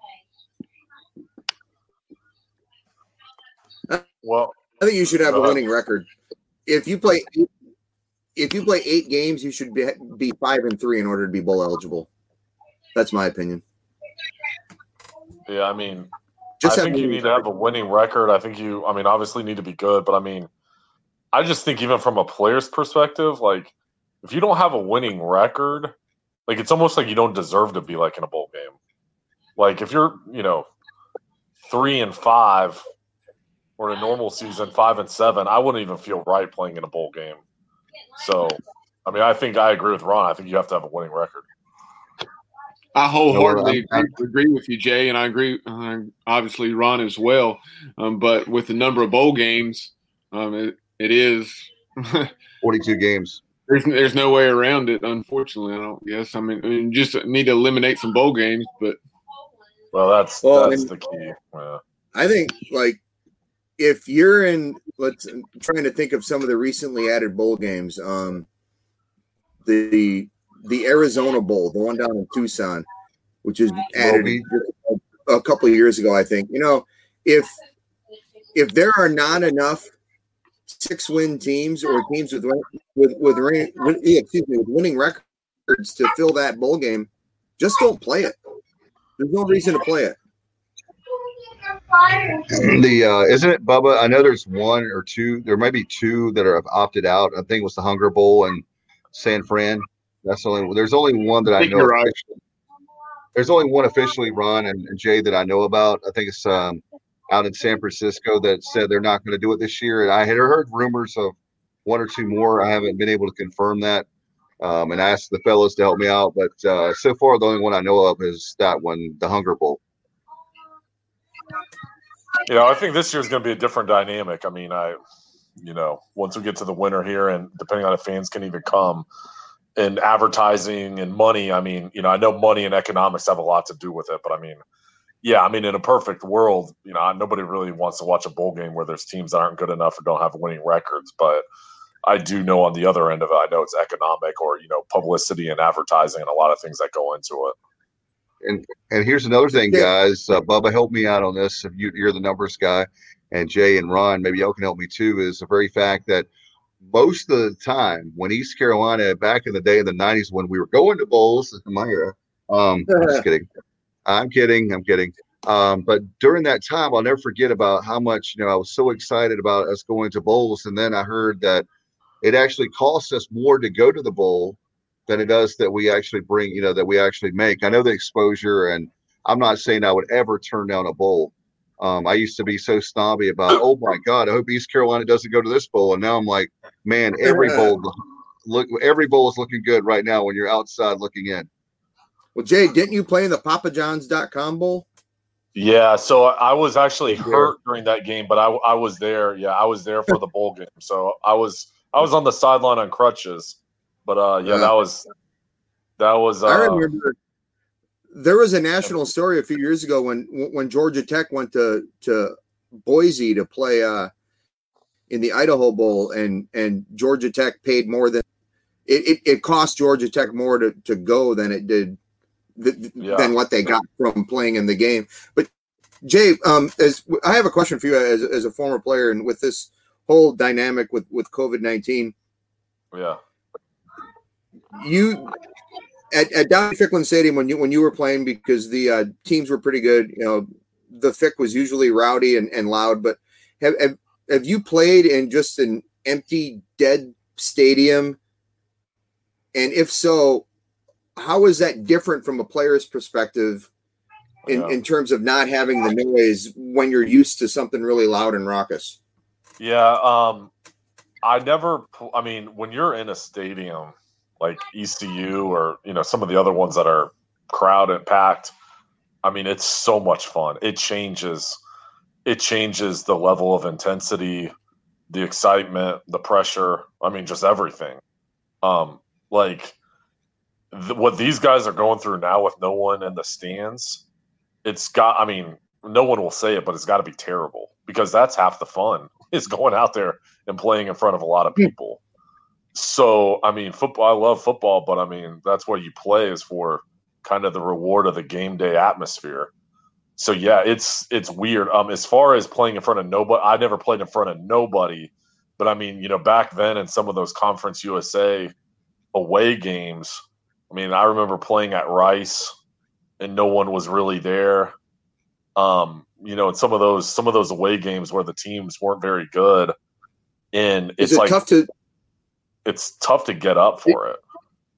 Well, I think you should have Go a ahead. winning record. If you play if you play eight games, you should be, be five and three in order to be bowl eligible. That's my opinion. yeah, I mean, Just I have think a you winning need to have a winning record. I think you, I mean, obviously need to be good, but I mean, I just think even from a player's perspective, like if you don't have a winning record, like it's almost like you don't deserve to be like in a bowl game. Like if you're, you know, three and five or in a normal season, five and seven, I wouldn't even feel right playing in a bowl game. So, I mean, I think I agree with Ron. I think you have to have a winning record. I wholeheartedly No, I'm- agree, agree with you, Jay, and I agree, uh, obviously, Ron as well. Um, but with the number of bowl games, um, it, it is forty-two games. there's there's no way around it. Unfortunately, I don't guess. I mean, I mean, just need to eliminate some bowl games, but Well, that's Well, that's and- the key. Yeah. I think like if you're in, let's I'm trying to think of some of the recently added bowl games. Um, the the Arizona Bowl, the one down in Tucson, which is added Roby. a, a couple of years ago, I think. You know, if if there are not enough six win teams or teams with with with, with, with yeah, excuse me with winning records to fill that bowl game, just don't play it. There's no reason to play it. The uh, isn't it, Bubba? I know there's one or two. There may be two that are opted out. I think it was the Hunger Bowl and San Fran. That's the only. There's only one that I, I think know. you're right. There's only one officially run, and, and Jay that I know about. I think it's um, out in San Francisco that said they're not going to do it this year. And I had heard rumors of one or two more. I haven't been able to confirm that, um, and asked the fellows to help me out. But uh, so far, the only one I know of is that one, the Hunger Bowl. You know, I think this year's going to be a different dynamic. I mean, I, you know, once we get to the winter here, and depending on if fans can even come, and advertising and money, I mean, you know, I know money and economics have a lot to do with it, but I mean, yeah, I mean, in a perfect world, you know, nobody really wants to watch a bowl game where there's teams that aren't good enough or don't have winning records. But I do know on the other end of it, I know it's economic or, you know, publicity and advertising and a lot of things that go into it. And and here's another thing, guys. Uh, Bubba, help me out on this. If you, you're the numbers guy, and Jay and Ron, maybe y'all can help me too. Is the very fact that most of the time when East Carolina, back in the day in the nineties, when we were going to bowls, in my era, um, I'm just kidding. I'm kidding. I'm kidding. Um, but during that time, I'll never forget about how much, you know, I was so excited about us going to bowls. And then I heard that it actually costs us more to go to the bowl than it does that we actually bring, you know, that we actually make. I know the exposure, and I'm not saying I would ever turn down a bowl. Um, I used to be so snobby about, oh my God, I hope East Carolina doesn't go to this bowl. And now I'm like, man, every bowl, look, every bowl is looking good right now when you're outside looking in. Well, Jay, didn't you play in the Papa John's dot com bowl? Yeah, so I was actually hurt during that game, but I, I was there. Yeah, I was there for the bowl game. So I was I was on the sideline on crutches. But uh, yeah, that was that was. Uh, I remember there was a national story a few years ago when when Georgia Tech went to to Boise to play uh, in the Idaho Bowl, and and Georgia Tech paid more than it. It, it cost Georgia Tech more to, to go than it did th- yeah. than what they got from playing in the game. But Jay, um, as I have a question for you as as a former player, and with this whole dynamic with with COVID nineteen. Yeah. You at, at Donnie Ficklin Stadium when you when you were playing, because the uh, teams were pretty good. You know, the Fick was usually rowdy and, and loud. But have, have have you played in just an empty, dead stadium? And if so, how is that different from a player's perspective in, yeah. in terms of not having the noise when you're used to something really loud and raucous? Yeah, um, I never. I mean, when you're in a stadium like E C U or, you know, some of the other ones that are crowded, packed, I mean, it's so much fun. It changes, it changes the level of intensity, the excitement, the pressure. I mean, just everything. Um, like th- what these guys are going through now with no one in the stands, it's got, I mean, no one will say it, but it's got to be terrible, because that's half the fun, is going out there and playing in front of a lot of people. So, I mean, football, I love football, but I mean, that's what you play is for kind of the reward of the game day atmosphere. So yeah, it's, it's weird. Um, as far as playing in front of nobody, I never played in front of nobody, but I mean, you know, back then in some of those Conference U S A away games, I mean, I remember playing at Rice and no one was really there. Um, you know, in some of those, some of those away games where the teams weren't very good, and it's Is it like, tough to, it's tough to get up for it.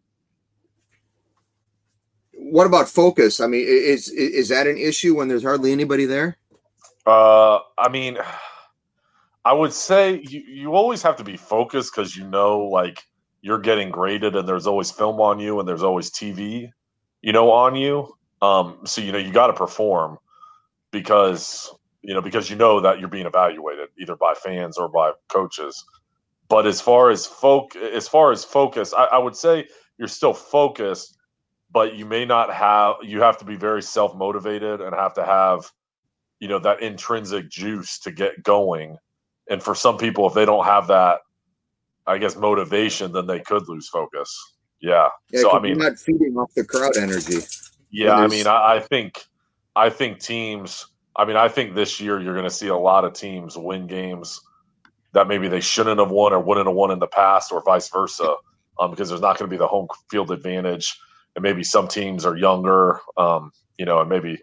what about focus? I mean, is is that an issue when there's hardly anybody there? Uh, I mean, I would say you, you always have to be focused, because you know, like, you're getting graded and there's always film on you and there's always T V, you know, on you. Um, so, you know, you got to perform because, you know, because you know that you're being evaluated either by fans or by coaches. But as far as folk, as far as focus, I, I would say you're still focused, but you may not have, you have to be very self-motivated and have to have, you know, that intrinsic juice to get going. And for some people, if they don't have that, I guess, motivation, then they could lose focus. Yeah. Yeah, so, I mean, you're not feeding off the crowd energy. yeah, I mean, I, I think, I think teams, I mean, I think this year you're going to see a lot of teams win games that maybe they shouldn't have won or wouldn't have won in the past, or vice versa, um, because there's not going to be the home field advantage. And maybe some teams are younger, um, you know, and maybe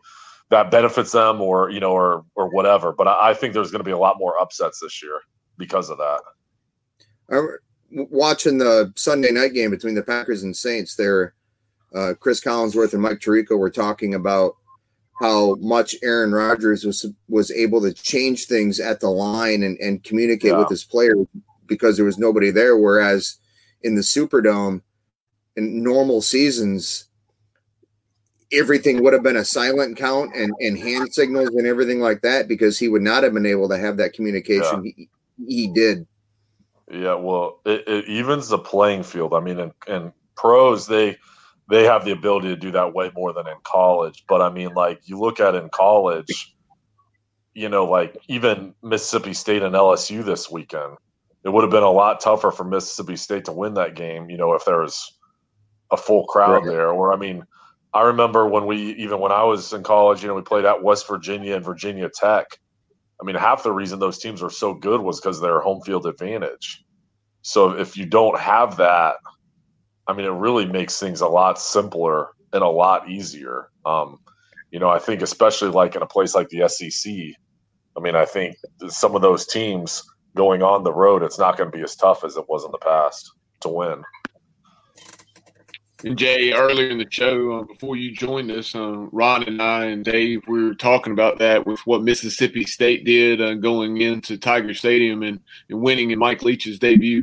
that benefits them or, you know, or, or whatever. But I, I think there's going to be a lot more upsets this year because of that. I'm watching the Sunday night game between the Packers and Saints there. Uh, Chris Collinsworth and Mike Tirico were talking about how much Aaron Rodgers was was able to change things at the line and, and communicate yeah. with his players because there was nobody there. Whereas in the Superdome, in normal seasons, everything would have been a silent count and, and hand signals and everything like that because he would not have been able to have that communication. Yeah. He, he did. Yeah, well, it, it evens the playing field. I mean, in, in pros, they – they have the ability to do that way more than in college. But I mean, like you look at in college, you know, like even Mississippi State and L S U this weekend, it would have been a lot tougher for Mississippi State to win that game, you know, if there was a full crowd right. there. Or, I mean, I remember when we, even when I was in college, you know, we played at West Virginia and Virginia Tech. I mean, half the reason those teams were so good was because of their home field advantage. So if you don't have that, I mean, it really makes things a lot simpler and a lot easier. Um, you know, I think especially like in a place like the S E C, I mean, I think some of those teams going on the road, it's not going to be as tough as it was in the past to win. And Jay, earlier in the show, uh, before you joined us, uh, Ron and I and Dave, we were talking about that with what Mississippi State did uh, going into Tiger Stadium and, and winning in Mike Leach's debut.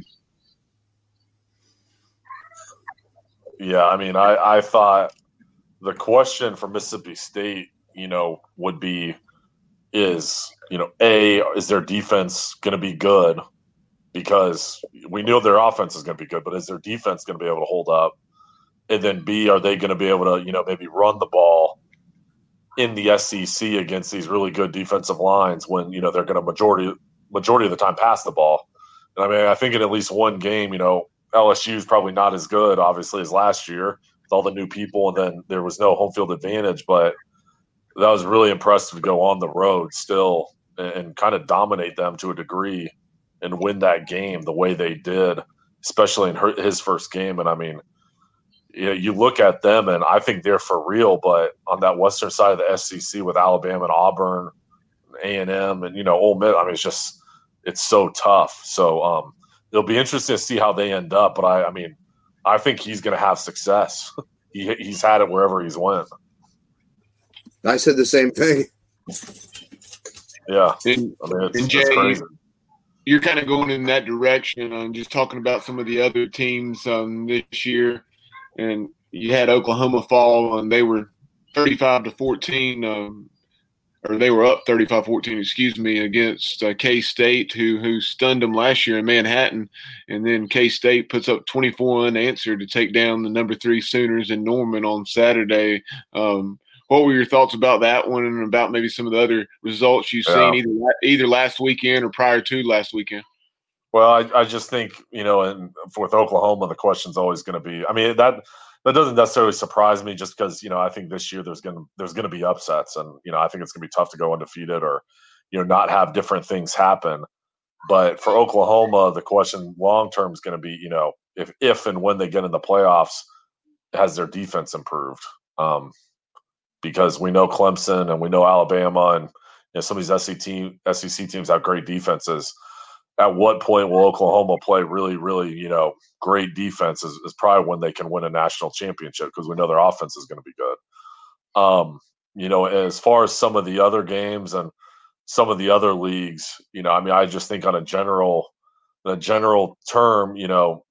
Yeah, I mean, I, I thought the question for Mississippi State, you know, would be is, you know, A, is their defense going to be good? Because we know their offense is going to be good, but is their defense going to be able to hold up? And then B, are they going to be able to, you know, maybe run the ball in the S E C against these really good defensive lines when, you know, they're going to majority majority of the time pass the ball? And I mean, I think in at least one game, you know, L S U is probably not as good, obviously, as last year with all the new people, and then there was no home field advantage. But that was really impressive to go on the road still and, and kind of dominate them to a degree and win that game the way they did, especially in her, his first game. And I mean, you know, you look at them, and I think they're for real. But on that western side of the S E C with Alabama and Auburn, A and M, and you know, Ole Miss, I mean, it's just it's so tough. So. um It'll be interesting to see how they end up, but I, I mean, I think he's going to have success. he he's had it wherever he's went. I said the same thing. Yeah, and, I mean, it's, and Jay, it's crazy. You're kind of going in that direction. I'm just talking about some of the other teams um, this year, and you had Oklahoma fall, and they were thirty-five to fourteen. Um, or they were up thirty-five fourteen, excuse me, against uh, K-State, who who stunned them last year in Manhattan. And then K-State puts up twenty-four unanswered to take down the number three Sooners in Norman on Saturday. Um, what were your thoughts about that one and about maybe some of the other results you've yeah. seen either either last weekend or prior to last weekend? Well, I, I just think, you know, and with Oklahoma, the question's always going to be – I mean, that – that doesn't necessarily surprise me just because, you know, I think this year there's going to there's going to be upsets, and, you know, I think it's going to be tough to go undefeated or, you know, not have different things happen. But for Oklahoma, the question long term is going to be, you know, if if and when they get in the playoffs, has their defense improved? Um, because we know Clemson and we know Alabama and, you know, some of these S E C teams have great defenses. At what point will Oklahoma play really, really, you know, great defense is, is probably when they can win a national championship because we know their offense is going to be good. Um, you know, as far as some of the other games and some of the other leagues, you know, I mean, I just think on a general, in a general term, you know,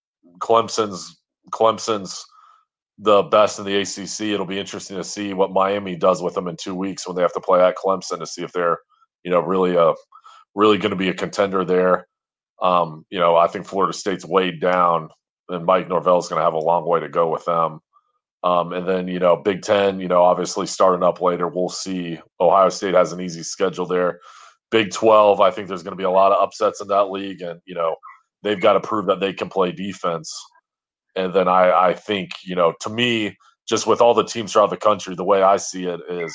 Clemson's Clemson's the best in the A C C. It'll be interesting to see what Miami does with them in two weeks when they have to play at Clemson to see if they're, you know, really a really going to be a contender there. Um, you know, I think Florida State's weighed down, and Mike Norvell's going to have a long way to go with them. Um, and then, you know, Big Ten, you know, obviously starting up later, we'll see. Ohio State has an easy schedule there. Big twelve, I think there's going to be a lot of upsets in that league, and, you know, they've got to prove that they can play defense. And then I, I think, you know, to me, just with all the teams throughout the country, the way I see it is,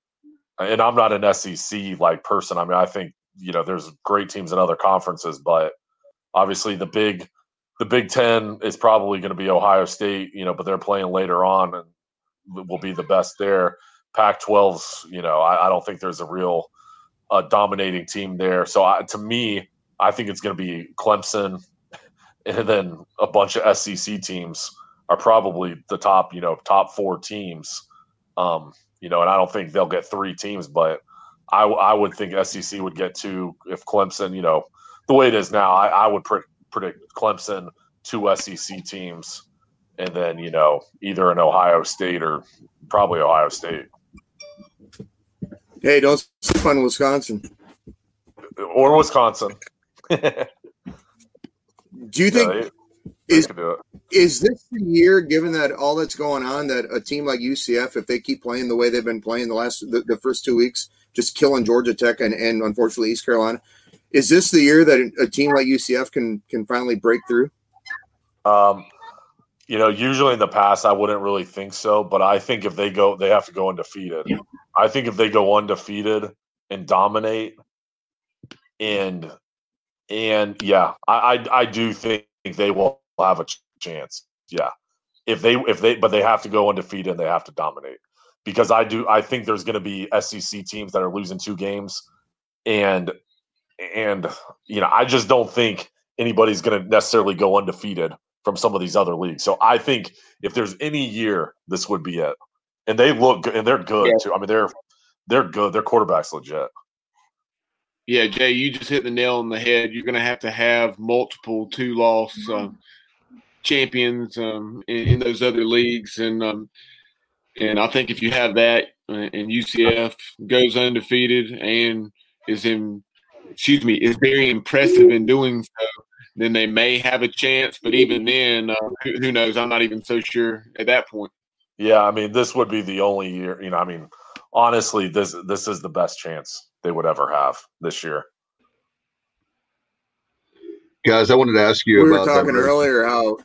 and I'm not an S E C like person. I mean, I think, you know, there's great teams in other conferences, but obviously the big, the Big Ten is probably going to be Ohio State, you know, but they're playing later on and will be the best there. Pac twelve's, you know, I, I don't think there's a real uh, dominating team there. So I, to me, I think it's going to be Clemson, and then a bunch of S E C teams are probably the top, you know, top four teams. Um, you know, and I don't think they'll get three teams, but I, I would think S E C would get two if Clemson, you know, the way it is now. I, I would pre- predict Clemson, two S E C teams, and then, you know, either an Ohio State or probably Ohio State. Hey, don't sleep on Wisconsin. Or Wisconsin. Do you think Yeah, they, is they could do it. is this the year, given that all that's going on, that a team like U C F, if they keep playing the way they've been playing the last the, the first two weeks, just killing Georgia Tech and, and unfortunately East Carolina, is this the year that a team like U C F can can finally break through? Um, you know, usually in the past I wouldn't really think so, but I think if they go, they have to go undefeated. I think if they go undefeated and dominate, and and yeah, I I, I do think they will have a chance. Yeah, if they if they but they have to go undefeated and they have to dominate, because I do I think there's going to be S E C teams that are losing two games, and and you know I just don't think anybody's going to necessarily go undefeated from some of these other leagues. So I think if there's any year, this would be it. And they look good, and they're good yeah. too. I mean, they're they're good. Their quarterback's legit. Yeah, Jay, you just hit the nail on the head. You're going to have to have multiple two-loss uh, champions um, in, in those other leagues, and um, and I think if you have that, uh, and U C F goes undefeated and is in, excuse me, is very impressive in doing so, then they may have a chance. But even then, uh, who, who knows? I'm not even so sure at that point. Yeah, I mean, this would be the only year. You know, I mean, honestly, this this is the best chance they would ever have this year. Guys, I wanted to ask you we about. We were talking earlier how.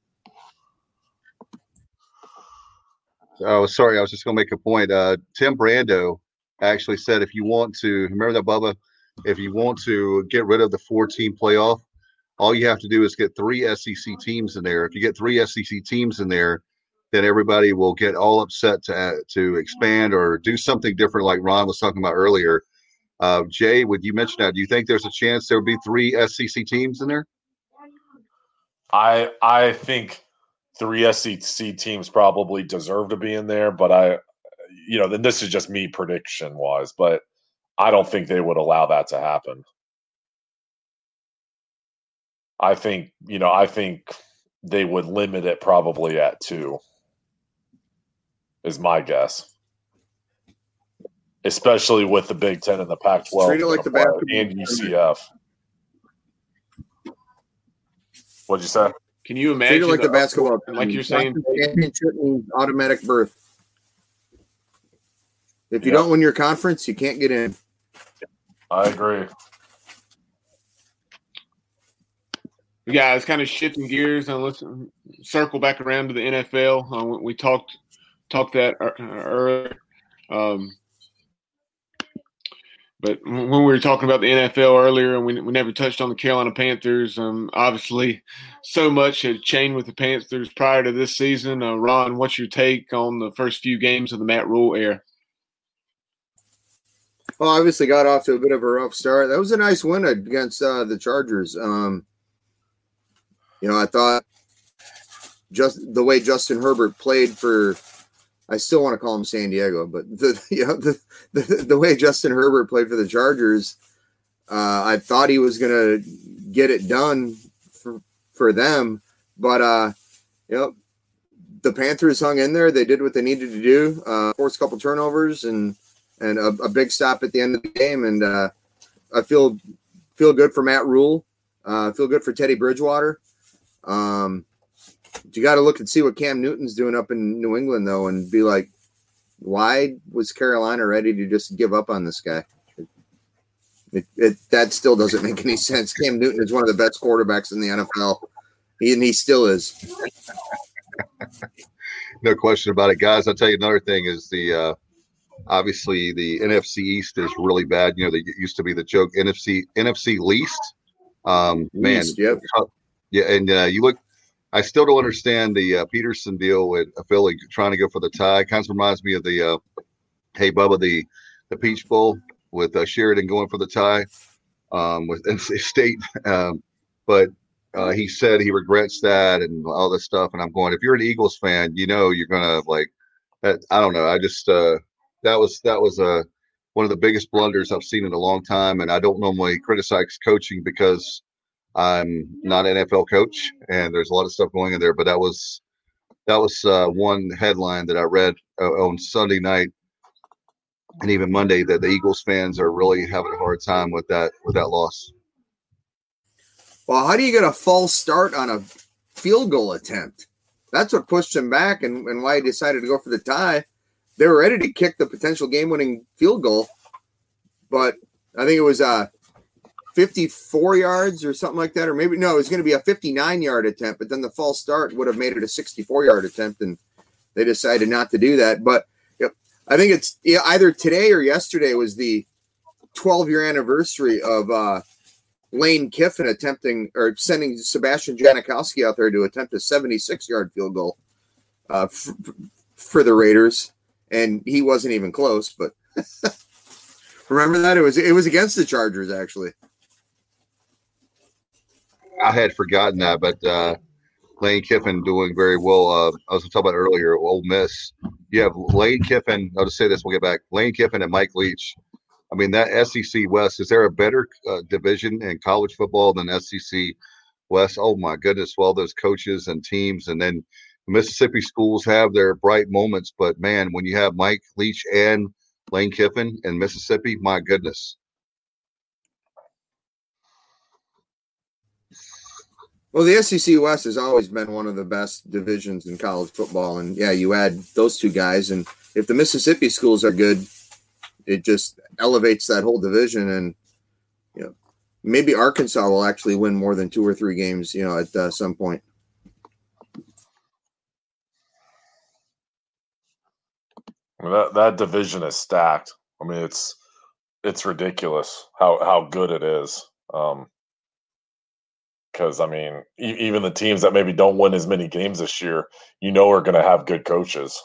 Oh, sorry, I was just going to make a point. Uh, Tim Brando actually said, if you want to remember that, Bubba, if you want to get rid of the four-team playoff, all you have to do is get three S E C teams in there. If you get three S E C teams in there, then everybody will get all upset to uh, to expand or do something different, like Ron was talking about earlier. Uh, Jay, would you mention that? Do you think there's a chance there would be three S E C teams in there? I I think three S E C teams probably deserve to be in there, but I, you know, then this is just me prediction wise, but I don't think they would allow that to happen. I think, you know, I think they would limit it probably at two. Is my guess, especially with the Big Ten and the Pac twelve Treat it like the basketball and U C F. What'd you say? Can you imagine? Treat it like the, the basketball, like you're saying, championship means automatic berth. If you yeah. don't win your conference, you can't get in. I agree. Yeah, it's kind of shifting gears, and let's circle back around to the N F L. Uh, we talked. Talked that earlier, um, but when we were talking about the N F L earlier, and we, we never touched on the Carolina Panthers. Um, obviously, so much had changed with the Panthers prior to this season. Uh, Ron, what's your take on the first few games of the Matt Rule era? Well, obviously got off to a bit of a rough start. That was a nice win against uh, the Chargers. Um, you know, I thought just the way Justin Herbert played for – I still want to call him San Diego, but the you know the the, the way Justin Herbert played for the Chargers, uh, I thought he was going to get it done for, for them. But uh, you know, the Panthers hung in there. They did what they needed to do, uh, forced a couple turnovers and and a, a big stop at the end of the game. And uh, I feel feel good for Matt Rule. Uh, feel good for Teddy Bridgewater. Um, You got to look and see what Cam Newton's doing up in New England, though, and be like, why was Carolina ready to just give up on this guy? It, it, that still doesn't make any sense. Cam Newton is one of the best quarterbacks in the N F L, he, and he still is. No question about it, guys. I'll tell you another thing is the uh, obviously the N F C East is really bad. You know, they used to be the joke N F C N F C least. Um, man, least, yep. yeah, and uh, you look. I still don't understand the uh, Peterson deal with Philly trying to go for the tie. Kind of reminds me of the uh, hey, Bubba, the the Peach Bowl with uh, Sheridan going for the tie um, with N C State. Um, but uh, he said he regrets that and all this stuff. And I'm going, if you're an Eagles fan, you know you're gonna like. That, I don't know. I just uh, that was that was a uh, one of the biggest blunders I've seen in a long time. And I don't normally criticize coaching because I'm not an N F L coach, and there's a lot of stuff going in there. But that was that was uh, one headline that I read uh, on Sunday night, and even Monday, that the Eagles fans are really having a hard time with that with that loss. Well, how do you get a false start on a field goal attempt? That's what pushed him back, and, and why he decided to go for the tie. They were ready to kick the potential game-winning field goal, but I think it was uh, fifty-four yards or something like that, or maybe no, it was going to be a fifty-nine-yard attempt, but then the false start would have made it a sixty-four-yard attempt, and they decided not to do that. But you know, I think it's yeah, either today or yesterday was the twelve-year anniversary of uh, Lane Kiffin attempting or sending Sebastian Janikowski out there to attempt a seventy-six-yard field goal uh, f- for the Raiders, and he wasn't even close. But remember that it was it was against the Chargers, actually. I had forgotten that, but uh, Lane Kiffin doing very well. Uh, I was talking about earlier, Ole Miss. You have Lane Kiffin. I'll just say this. We'll get back. Lane Kiffin and Mike Leach. I mean, that S E C West, is there a better uh, division in college football than S E C West? Oh, my goodness. Well, those coaches and teams. And then Mississippi schools have their bright moments. But, man, when you have Mike Leach and Lane Kiffin in Mississippi, my goodness. Well, the S E C West has always been one of the best divisions in college football. And, yeah, you add those two guys. And if the Mississippi schools are good, it just elevates that whole division. And, you know, maybe Arkansas will actually win more than two or three games, you know, at uh, some point. That that division is stacked. I mean, it's it's ridiculous how, how good it is. Um, because, I mean, e- even the teams that maybe don't win as many games this year, you know, are going to have good coaches.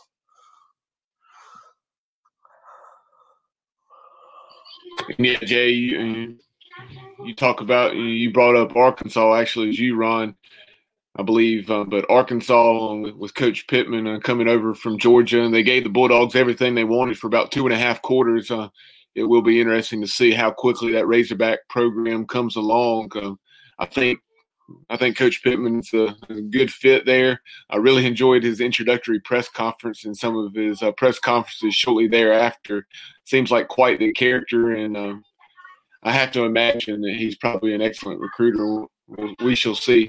Yeah, Jay, you, you talk about, you brought up Arkansas, actually, as you, Ron, I believe, uh, but Arkansas with Coach Pittman uh, coming over from Georgia, and they gave the Bulldogs everything they wanted for about two and a half quarters. Uh, it will be interesting to see how quickly that Razorback program comes along. Uh, I think I think Coach Pittman's a, a good fit there. I really enjoyed his introductory press conference and some of his uh, press conferences shortly thereafter. Seems like quite the character, and uh, I have to imagine that he's probably an excellent recruiter. We shall see.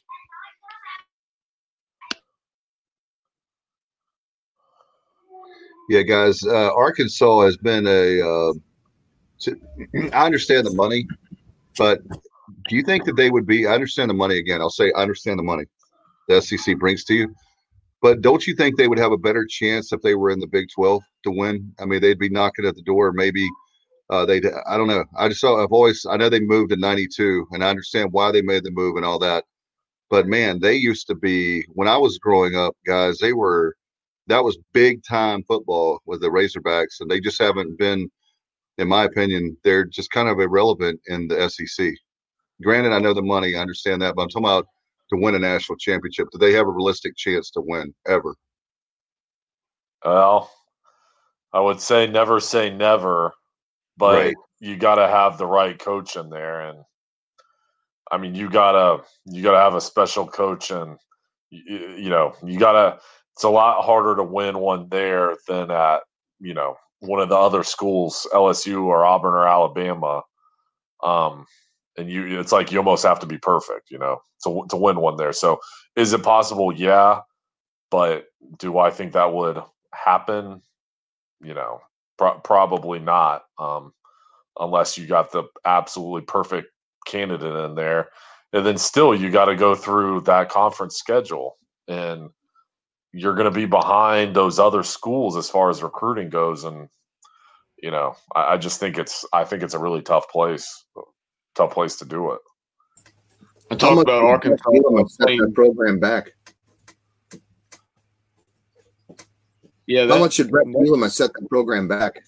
Yeah, guys, uh, Arkansas has been a uh, – I understand the money, but – do you think that they would be – I understand the money again. I'll say I understand the money the S E C brings to you. But don't you think they would have a better chance if they were in the Big twelve to win? I mean, they'd be knocking at the door. Maybe uh, they'd – I don't know. I just saw – I've always – I know they moved in ninety-two, and I understand why they made the move and all that. But, man, they used to be – when I was growing up, guys, they were – that was big-time football with the Razorbacks, and they just haven't been – in my opinion, they're just kind of irrelevant in the S E C. Granted, I know the money, I understand that, but I'm talking about to win a national championship. Do they have a realistic chance to win ever? Well, I would say never say never, but right. You got to have the right coach in there, and I mean, you gotta you gotta have a special coach, and you, you know, you gotta. It's a lot harder to win one there than at you know one of the other schools, L S U or Auburn or Alabama. Um. And you, it's like you almost have to be perfect, you know, to to win one there. So, is it possible? Yeah, but do I think that would happen? You know, pro- probably not, um, unless you got the absolutely perfect candidate in there. And then still, you got to go through that conference schedule, and you're going to be behind those other schools as far as recruiting goes. And you know, I, I just think it's, I think it's a really tough place. Tough place to do it. I talked about Arkansas set that program back. Yeah. How much should Brett Bielema set the program back?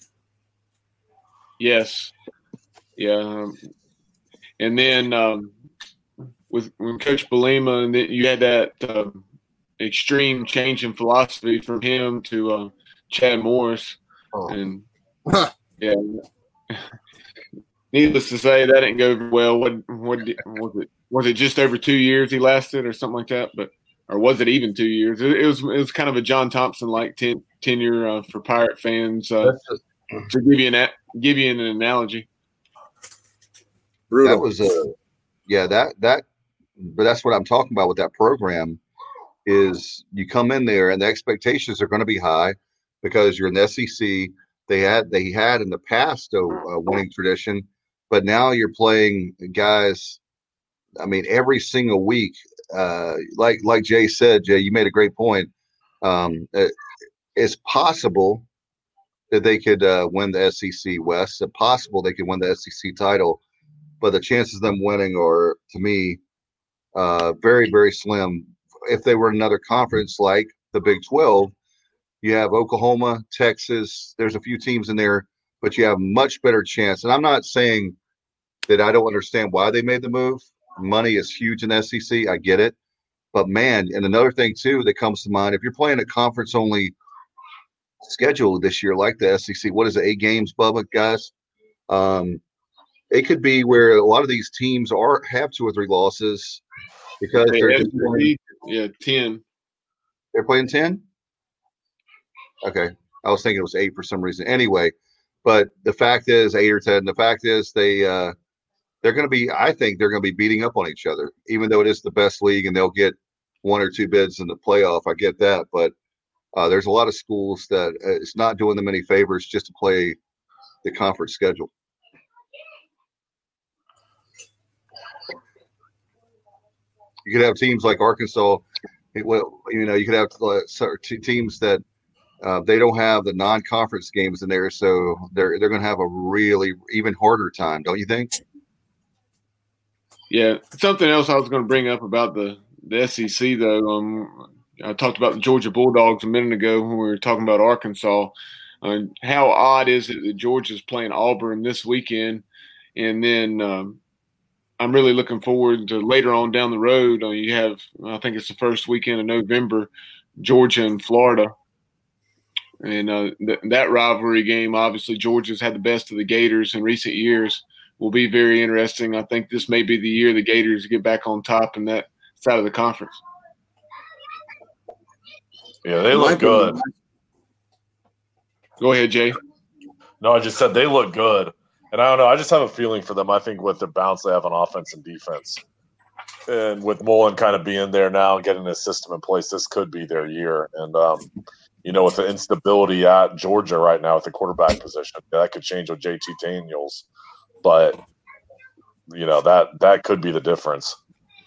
Yes. Yeah. Um, and then um, with when Coach Bielema, and then you had that um, extreme change in philosophy from him to uh, Chad Morris, Oh. and yeah. Needless to say, that didn't go over well. What what was it? Was it just over two years he lasted, or something like that? But or was it even two years? It, it was it was kind of a John Thompson like ten, tenure uh, for Pirate fans. Uh, to give you an give you an analogy, Brutal. That was a yeah that that, but that's what I'm talking about with that program. Is you come in there and the expectations are going to be high because you're in the S E C. They had they had in the past a, a winning tradition, but now you're playing guys. I mean, every single week, uh, like like Jay said, Jay, you made a great point. Um, it, it's possible that they could uh, win the S E C West. It's possible they could win the S E C title, but the chances of them winning are, to me, uh, very very slim. If they were in another conference like the Big twelve. You have Oklahoma, Texas. There's a few teams in there, but you have much better chance. And I'm not saying that I don't understand why they made the move. Money is huge in S E C. I get it. But, man, and another thing, too, that comes to mind, if you're playing a conference-only schedule this year like the S E C, what is it, eight games, Bubba, guys? Um, it could be where a lot of these teams are have two or three losses because they they're just playing, yeah ten. They're playing ten? Okay. I was thinking it was eight for some reason. Anyway, but the fact is eight or ten. The fact is they uh, they're going to be. I think they're going to be beating up on each other, even though it is the best league and they'll get one or two bids in the playoff. I get that, but uh, there's a lot of schools that uh, it's not doing them any favors just to play the conference schedule. You could have teams like Arkansas. It, well, you know, you could have uh, teams that. Uh, they don't have the non-conference games in there, so they're they're going to have a really even harder time, don't you think? Yeah, something else I was going to bring up about the, the S E C though. Um, I talked about the Georgia Bulldogs a minute ago when we were talking about Arkansas. Uh, how odd is it that Georgia's playing Auburn this weekend, and then um, I'm really looking forward to later on down the road. Uh, you have, I think it's the first weekend of November, Georgia and Florida. And uh, th- that rivalry game, obviously, Georgia's had the best of the Gators in recent years. Will be very interesting. I think this may be the year the Gators get back on top in that side of the conference. Yeah, they look good. Go ahead, Jay. No, I just said they look good. And I don't know. I just have a feeling for them. I think with the bounce they have on offense and defense, and with Mullen kind of being there now and getting his system in place, this could be their year. And, um, you know, with the instability at Georgia right now at the quarterback position, that could change with J T Daniels. But, you know, that that could be the difference.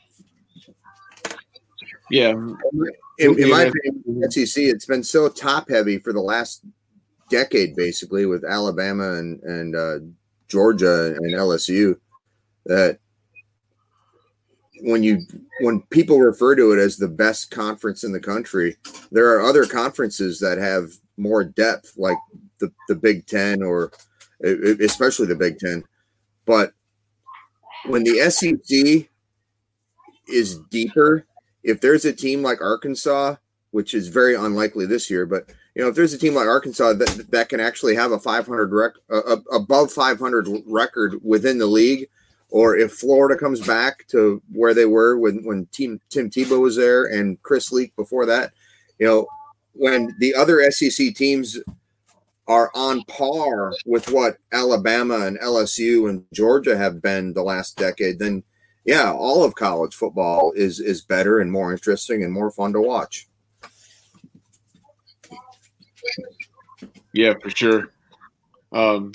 Yeah. In, in my opinion, S E C, it's been so top-heavy for the last decade, basically, with Alabama and, and uh, Georgia and L S U, that when you when people refer to it as the best conference in the country, there are other conferences that have more depth, like the, the Big Ten or especially the Big Ten. But when the S E C is deeper, if there's a team like Arkansas, which is very unlikely this year, but you know, if there's a team like Arkansas that that can actually have a five hundred rec, uh, above five hundred record within the league, or if Florida comes back to where they were when when team Tim Tebow was there and Chris Leak before that, you know, when the other S E C teams are on par with what Alabama and L S U and Georgia have been the last decade, then yeah, all of college football is is better and more interesting and more fun to watch. Yeah, for sure. Um,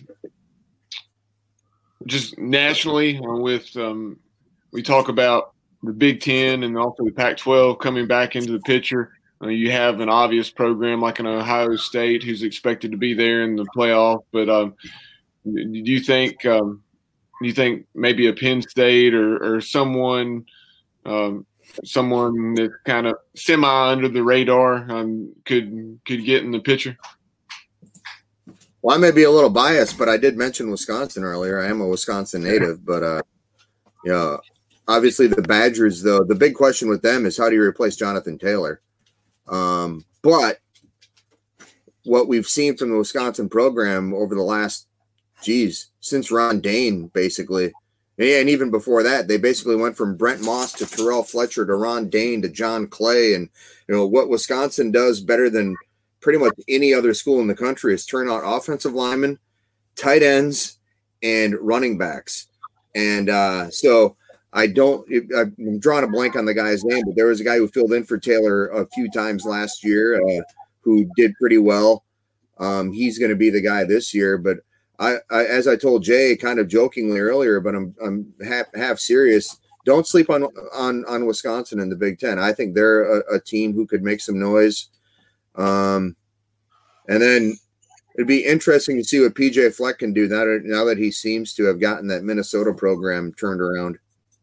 just nationally, with um, we talk about the Big Ten and also the Pac twelve coming back into the picture. Uh, you have an obvious program like an Ohio State who's expected to be there in the playoff. But um, do you think um, do you think maybe a Penn State or, or someone um, someone that's kind of semi under the radar um, could could get in the picture? Well, I may be a little biased, but I did mention Wisconsin earlier. I am a Wisconsin native, but uh, yeah, obviously the Badgers, though, the big question with them is how do you replace Jonathan Taylor? Um, but what we've seen from the Wisconsin program over the last, geez, since Ron Dane, basically, and even before that, they basically went from Brent Moss to Terrell Fletcher to Ron Dane to John Clay. And, you know, what Wisconsin does better than pretty much any other school in the country is turn out offensive linemen, tight ends, and running backs. And uh, so I don't – I'm drawing a blank on the guy's name, but there was a guy who filled in for Taylor a few times last year uh, who did pretty well. Um, he's going to be the guy this year. But I, I, as I told Jay kind of jokingly earlier, but I'm I'm half, half serious, don't sleep on, on, on Wisconsin in the Big Ten. I think they're a, a team who could make some noise. Um, and then it'd be interesting to see what P J Fleck can do now that, now that he seems to have gotten that Minnesota program turned around.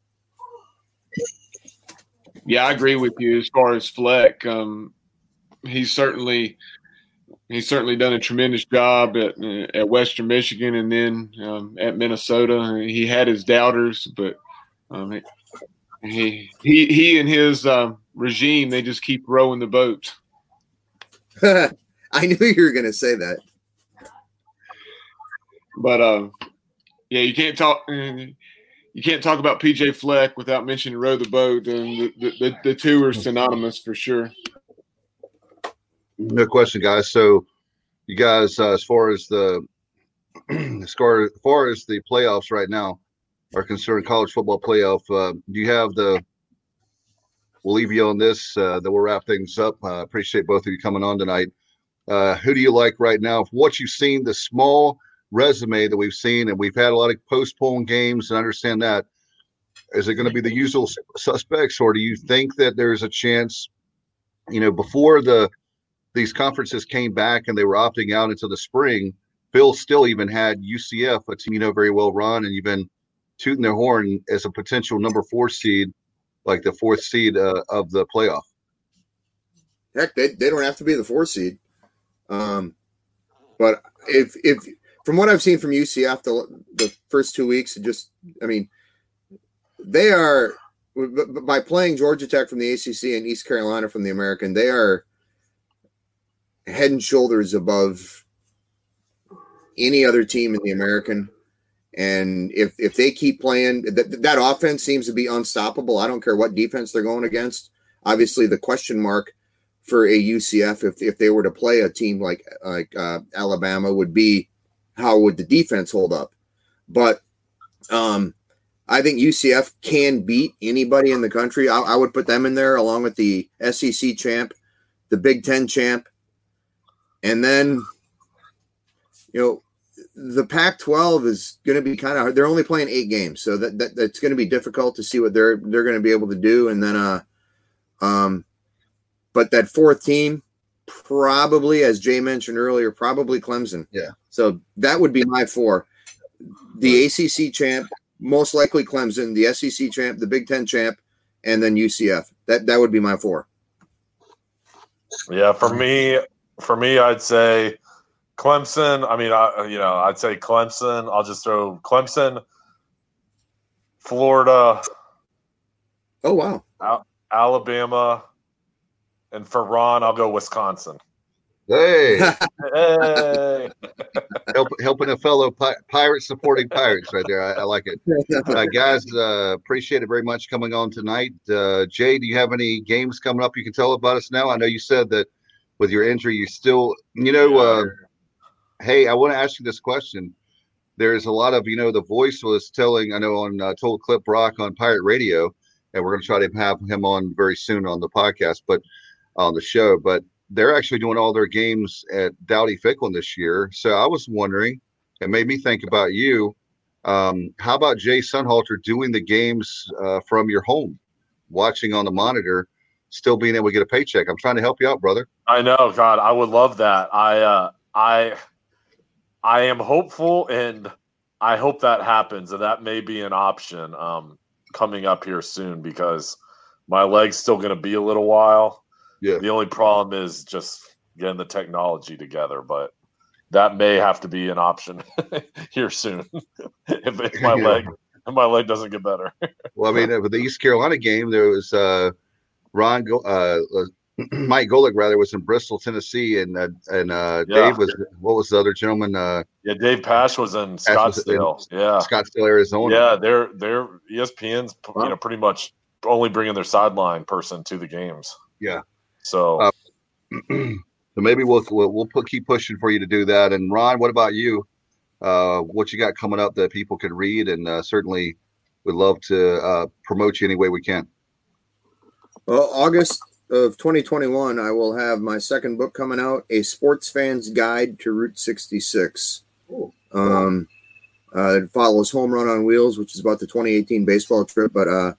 Yeah, I agree with you as far as Fleck. Um, he's certainly he's certainly done a tremendous job at at Western Michigan and then um, at Minnesota. He had his doubters, but um, he he he and his um, regime, they just keep rowing the boat. I knew you were going to say that. But uh, yeah, you can't talk. You can't talk about P J Fleck without mentioning row the boat, and the, the, the, the two are synonymous for sure. No question, guys. So, you guys, uh, as far as the as far, as far as the playoffs right now are concerned, college football playoff, uh, do you have the? We'll leave you on this. Uh, then we'll wrap things up. I uh, appreciate both of you coming on tonight. Uh, who do you like right now? What you've seen, the small resume that we've seen, and we've had a lot of postponed games, and understand that. Is it going to be the usual suspects, or do you think that there's a chance? You know, before the these conferences came back and they were opting out into the spring, Bill still even had U C F, a team you know very well run, and you've been tooting their horn as a potential number four seed, like the fourth seed uh, of the playoff. Heck, they they don't have to be the fourth seed. Um, but if if from what I've seen from U C F the the first two weeks, it just I mean, they are by playing Georgia Tech from the A C C and East Carolina from the American, they are head and shoulders above any other team in the American. And if if they keep playing, that that offense seems to be unstoppable. I don't care what defense they're going against. Obviously, the question mark for a U C F, if if they were to play a team like like uh, Alabama, would be how would the defense hold up? But um, I think U C F can beat anybody in the country. I, I would put them in there along with the S E C champ, the Big Ten champ, and then you know. The Pac twelve is going to be kind of hard. They're only playing eight games, so that, that that's going to be difficult to see what they're they're going to be able to do. And then, uh, um, but that fourth team, probably, as Jay mentioned earlier, probably Clemson. Yeah. So that would be my four: the A C C champ, most likely Clemson, the S E C champ, the Big Ten champ, and then U C F. That that would be my four. Yeah, for me, for me, I'd say Clemson. I mean, I, you know, I'd say Clemson. I'll just throw Clemson, Florida. Oh, wow. Al- Alabama. And for Ron, I'll go Wisconsin. Hey. Hey. Help, helping a fellow pi- pirate supporting pirates right there. I, I like it. Uh, guys, uh, appreciate it very much coming on tonight. Uh, Jay, do you have any games coming up you can tell about us now? I know you said that with your injury, you still, you know, uh, hey, I want to ask you this question. There's a lot of, you know, The Voice was telling, I know on uh, told Clip Brock on Pirate Radio, and we're going to try to have him on very soon on the podcast, but on the show, but they're actually doing all their games at Dowdy Ficklin this year. So I was wondering, it made me think about you. Um, how about Jay Sunhalter doing the games uh, from your home, watching on the monitor, still being able to get a paycheck? I'm trying to help you out, brother. I know, God, I would love that. I, uh, I, I am hopeful, and I hope that happens, and that may be an option um, coming up here soon, because My leg's still going to be a little while. Yeah. The only problem is just getting the technology together, but that may have to be an option here soon if, if my Yeah. leg if my leg doesn't get better. Well, I mean, with the East Carolina game, there was uh, Ron, Go- uh, Mike Golick, rather, was in Bristol, Tennessee, and uh, and uh, Yeah. Dave was, what was the other gentleman? Uh, Yeah, Dave Pash was in Pash was in Scottsdale. yeah, Scottsdale, Arizona. yeah, they're they're E S P N's you know pretty much only bringing their sideline person to the games. Yeah. So. Uh, so maybe we'll we'll, we'll put, keep pushing for you to do that. And Ron, what about you? Uh, what you got coming up that people could read, and uh, certainly would love to uh, promote you any way we can. Well, August of twenty twenty-one, I will have my second book coming out, A Sports Fan's Guide to Route sixty-six. Cool. Um, uh, it follows Home Run on Wheels, which is about the twenty eighteen baseball trip. But uh,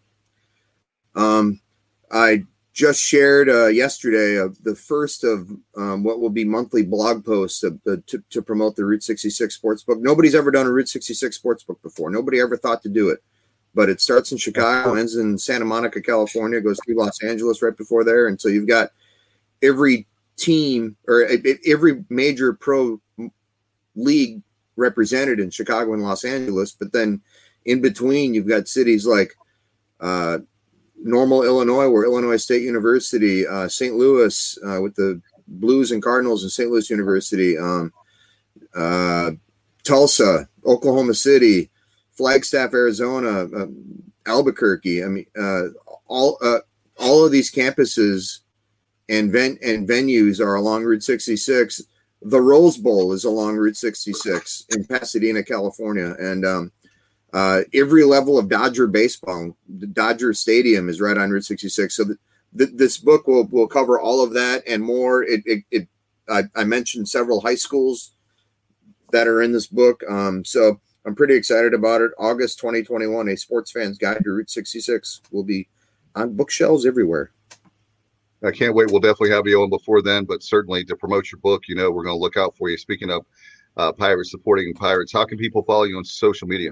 um, I just shared uh, yesterday uh, the first of um, what will be monthly blog posts of, uh, to, to promote the Route sixty-six Sportsbook. Nobody's ever done a Route sixty-six Sportsbook before. Nobody ever thought to do it. But it starts in Chicago, ends in Santa Monica, California, goes through Los Angeles right before there. And so you've got every team or every major pro league represented in Chicago and Los Angeles. But then in between, you've got cities like uh, Normal, Illinois, where Illinois State University, uh, Saint Louis uh, with the Blues and Cardinals, and Saint Louis University, um, uh, Tulsa, Oklahoma City, Flagstaff, Arizona, uh, Albuquerque. I mean, uh, all uh, all of these campuses and ven- and venues are along Route sixty-six. The Rose Bowl is along Route sixty-six in Pasadena, California, and um, uh, every level of Dodger baseball, the Dodger Stadium is right on Route sixty-six. So th- th- this book will will cover all of that and more. It, it, it I, I mentioned several high schools that are in this book, um, so. I'm pretty excited about it. August twenty twenty-one, A Sports Fan's Guide to Route sixty-six will be on bookshelves everywhere. I can't wait. We'll definitely have you on before then, but certainly to promote your book, you know, we're going to look out for you. Speaking of uh, Pirates, supporting Pirates, how can people follow you on social media?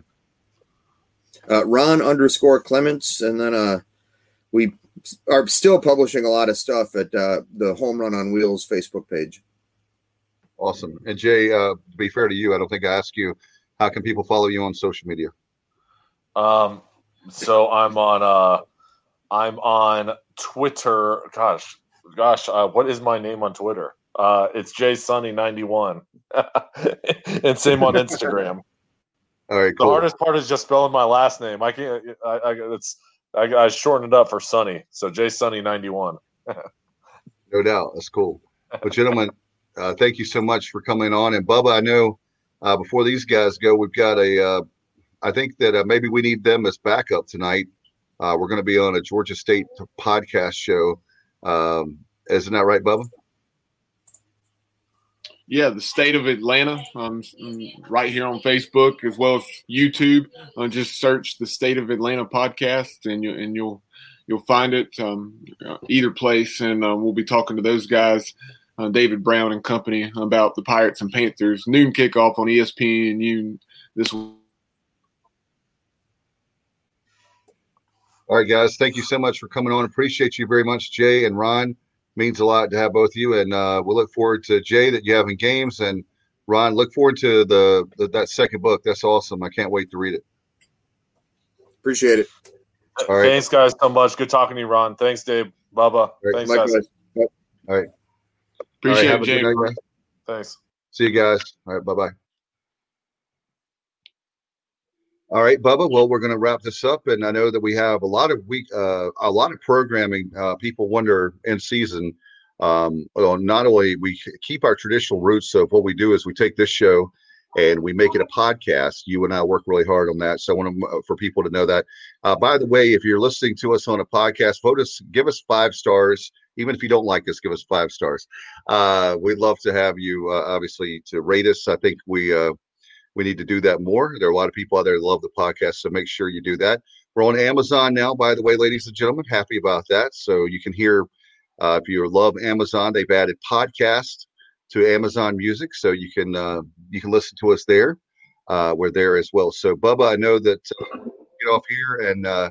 Uh, Ron underscore Clements. And then uh, we are still publishing a lot of stuff at uh, the Home Run on Wheels Facebook page. Awesome. And Jay, uh, to be fair to you, I don't think I asked you, how can people follow you on social media? Um, so I'm on, uh, I'm on Twitter. Gosh, gosh, uh, what is my name on Twitter? Uh, it's Jay Sunny ninety-one, and same on Instagram. All right, cool. The hardest part is just spelling my last name. I can't. I, I it's. I, I shortened it up for Sunny, so Jay Sunny ninety-one. No doubt, that's cool. But gentlemen, uh, thank you so much for coming on. And Bubba, I know. Uh, before these guys go, we've got a, uh, I think that uh, maybe we need them as backup tonight. Uh, we're going to be on a Georgia State podcast show. Um, isn't that right, Bubba? Yeah, the state of Atlanta, um, right here on Facebook as well as YouTube. Uh, just search the State of Atlanta podcast, and you and you'll you'll find it um, either place. And uh, we'll be talking to those guys. Uh, David Brown and company about the Pirates and Panthers. Noon kickoff on E S P N U this week. All right, guys. Thank you so much for coming on. Appreciate you very much, Jay and Ron. Means a lot to have both of you. And uh, we'll look forward to Jay that you have in games. And Ron, look forward to the, the that second book. That's awesome. I can't wait to read it. Appreciate it. All right. Thanks, guys, so much. Good talking to you, Ron. Thanks, Dave. Bubba. Right. Thanks, Likewise. guys. All right. Appreciate All right, it, Jay. night, guys. Thanks. See you guys. All right. Bye-bye. All right, Bubba. Well, we're going to wrap this up. And I know that we have a lot of week, uh, a lot of programming. Uh, people wonder in season. Um, well, not only we keep our traditional roots of what we do is we take this show and we make it a podcast. You and I work really hard on that. So I want to, for people to know that. Uh, by the way, if you're listening to us on a podcast, vote us, give us five stars. Even if you don't like us, give us five stars. Uh, we'd love to have you, uh, obviously, to rate us. I think we uh, we need to do that more. There are a lot of people out there that love the podcast, so make sure you do that. We're on Amazon now, by the way, ladies and gentlemen. Happy about that. So you can hear, uh, if you love Amazon, they've added podcast to Amazon Music, so you can uh, you can listen to us there. Uh, we're there as well. So, Bubba, I know that uh, get off here and uh,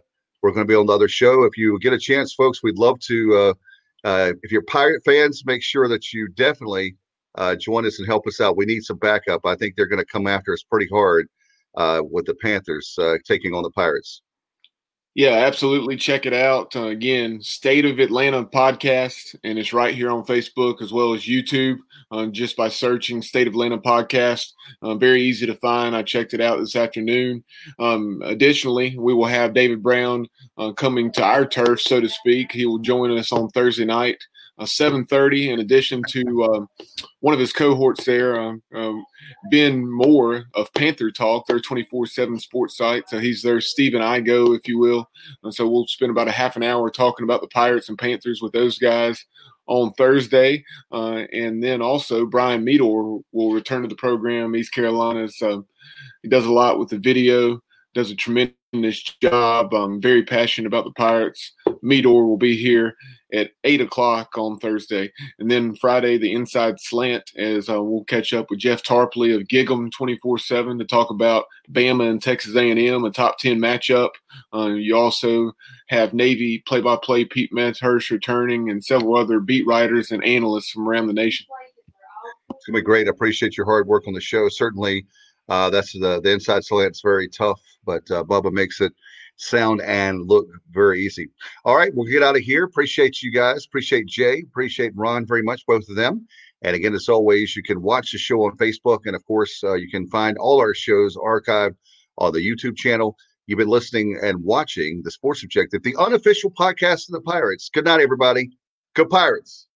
we're going to be on the other show. If you get a chance, folks, we'd love to. Uh, uh, if you're Pirate fans, make sure that you definitely uh, join us and help us out. We need some backup. I think they're going to come after us pretty hard uh, with the Panthers uh, taking on the Pirates. Yeah, absolutely. Check it out. Uh, again, State of Atlanta podcast, and it's right here on Facebook as well as YouTube uh, just by searching State of Atlanta podcast. Uh, very easy to find. I checked it out this afternoon. Um, additionally, we will have David Brown uh, coming to our turf, so to speak. He will join us on Thursday night, uh, seven thirty, in addition to uh, one of his cohorts there, uh, um, Ben Moore of Panther Talk, their twenty-four seven sports site. So he's their Stephen Igo, if you will. And so we'll spend about a half an hour talking about the Pirates and Panthers with those guys on Thursday. Uh, and then also Brian Meador will return to the program. East Carolina's, uh, he does a lot with the video, does a tremendous job. I'm very passionate about the Pirates. Meador will be here at eight o'clock on Thursday. And then Friday, the Inside Slant, as uh, we'll catch up with Jeff Tarpley of Gig'em twenty-four seven to talk about Bama and Texas A and M, a top ten matchup. Uh, you also have Navy play-by-play Pete Medhurst returning, and several other beat writers and analysts from around the nation. It's going to be great. I appreciate your hard work on the show. Certainly, uh, that's the, the Inside Slant's very tough, but uh, Bubba makes it sound and look very easy. All right, we'll get out of here. Appreciate you guys. Appreciate Jay. Appreciate Ron very much, both of them. And again, as always, you can watch the show on Facebook. And of course, uh, you can find all our shows archived on the YouTube channel. You've been listening and watching The Sports Objective, the unofficial podcast of the Pirates. Good night, everybody. Go Pirates.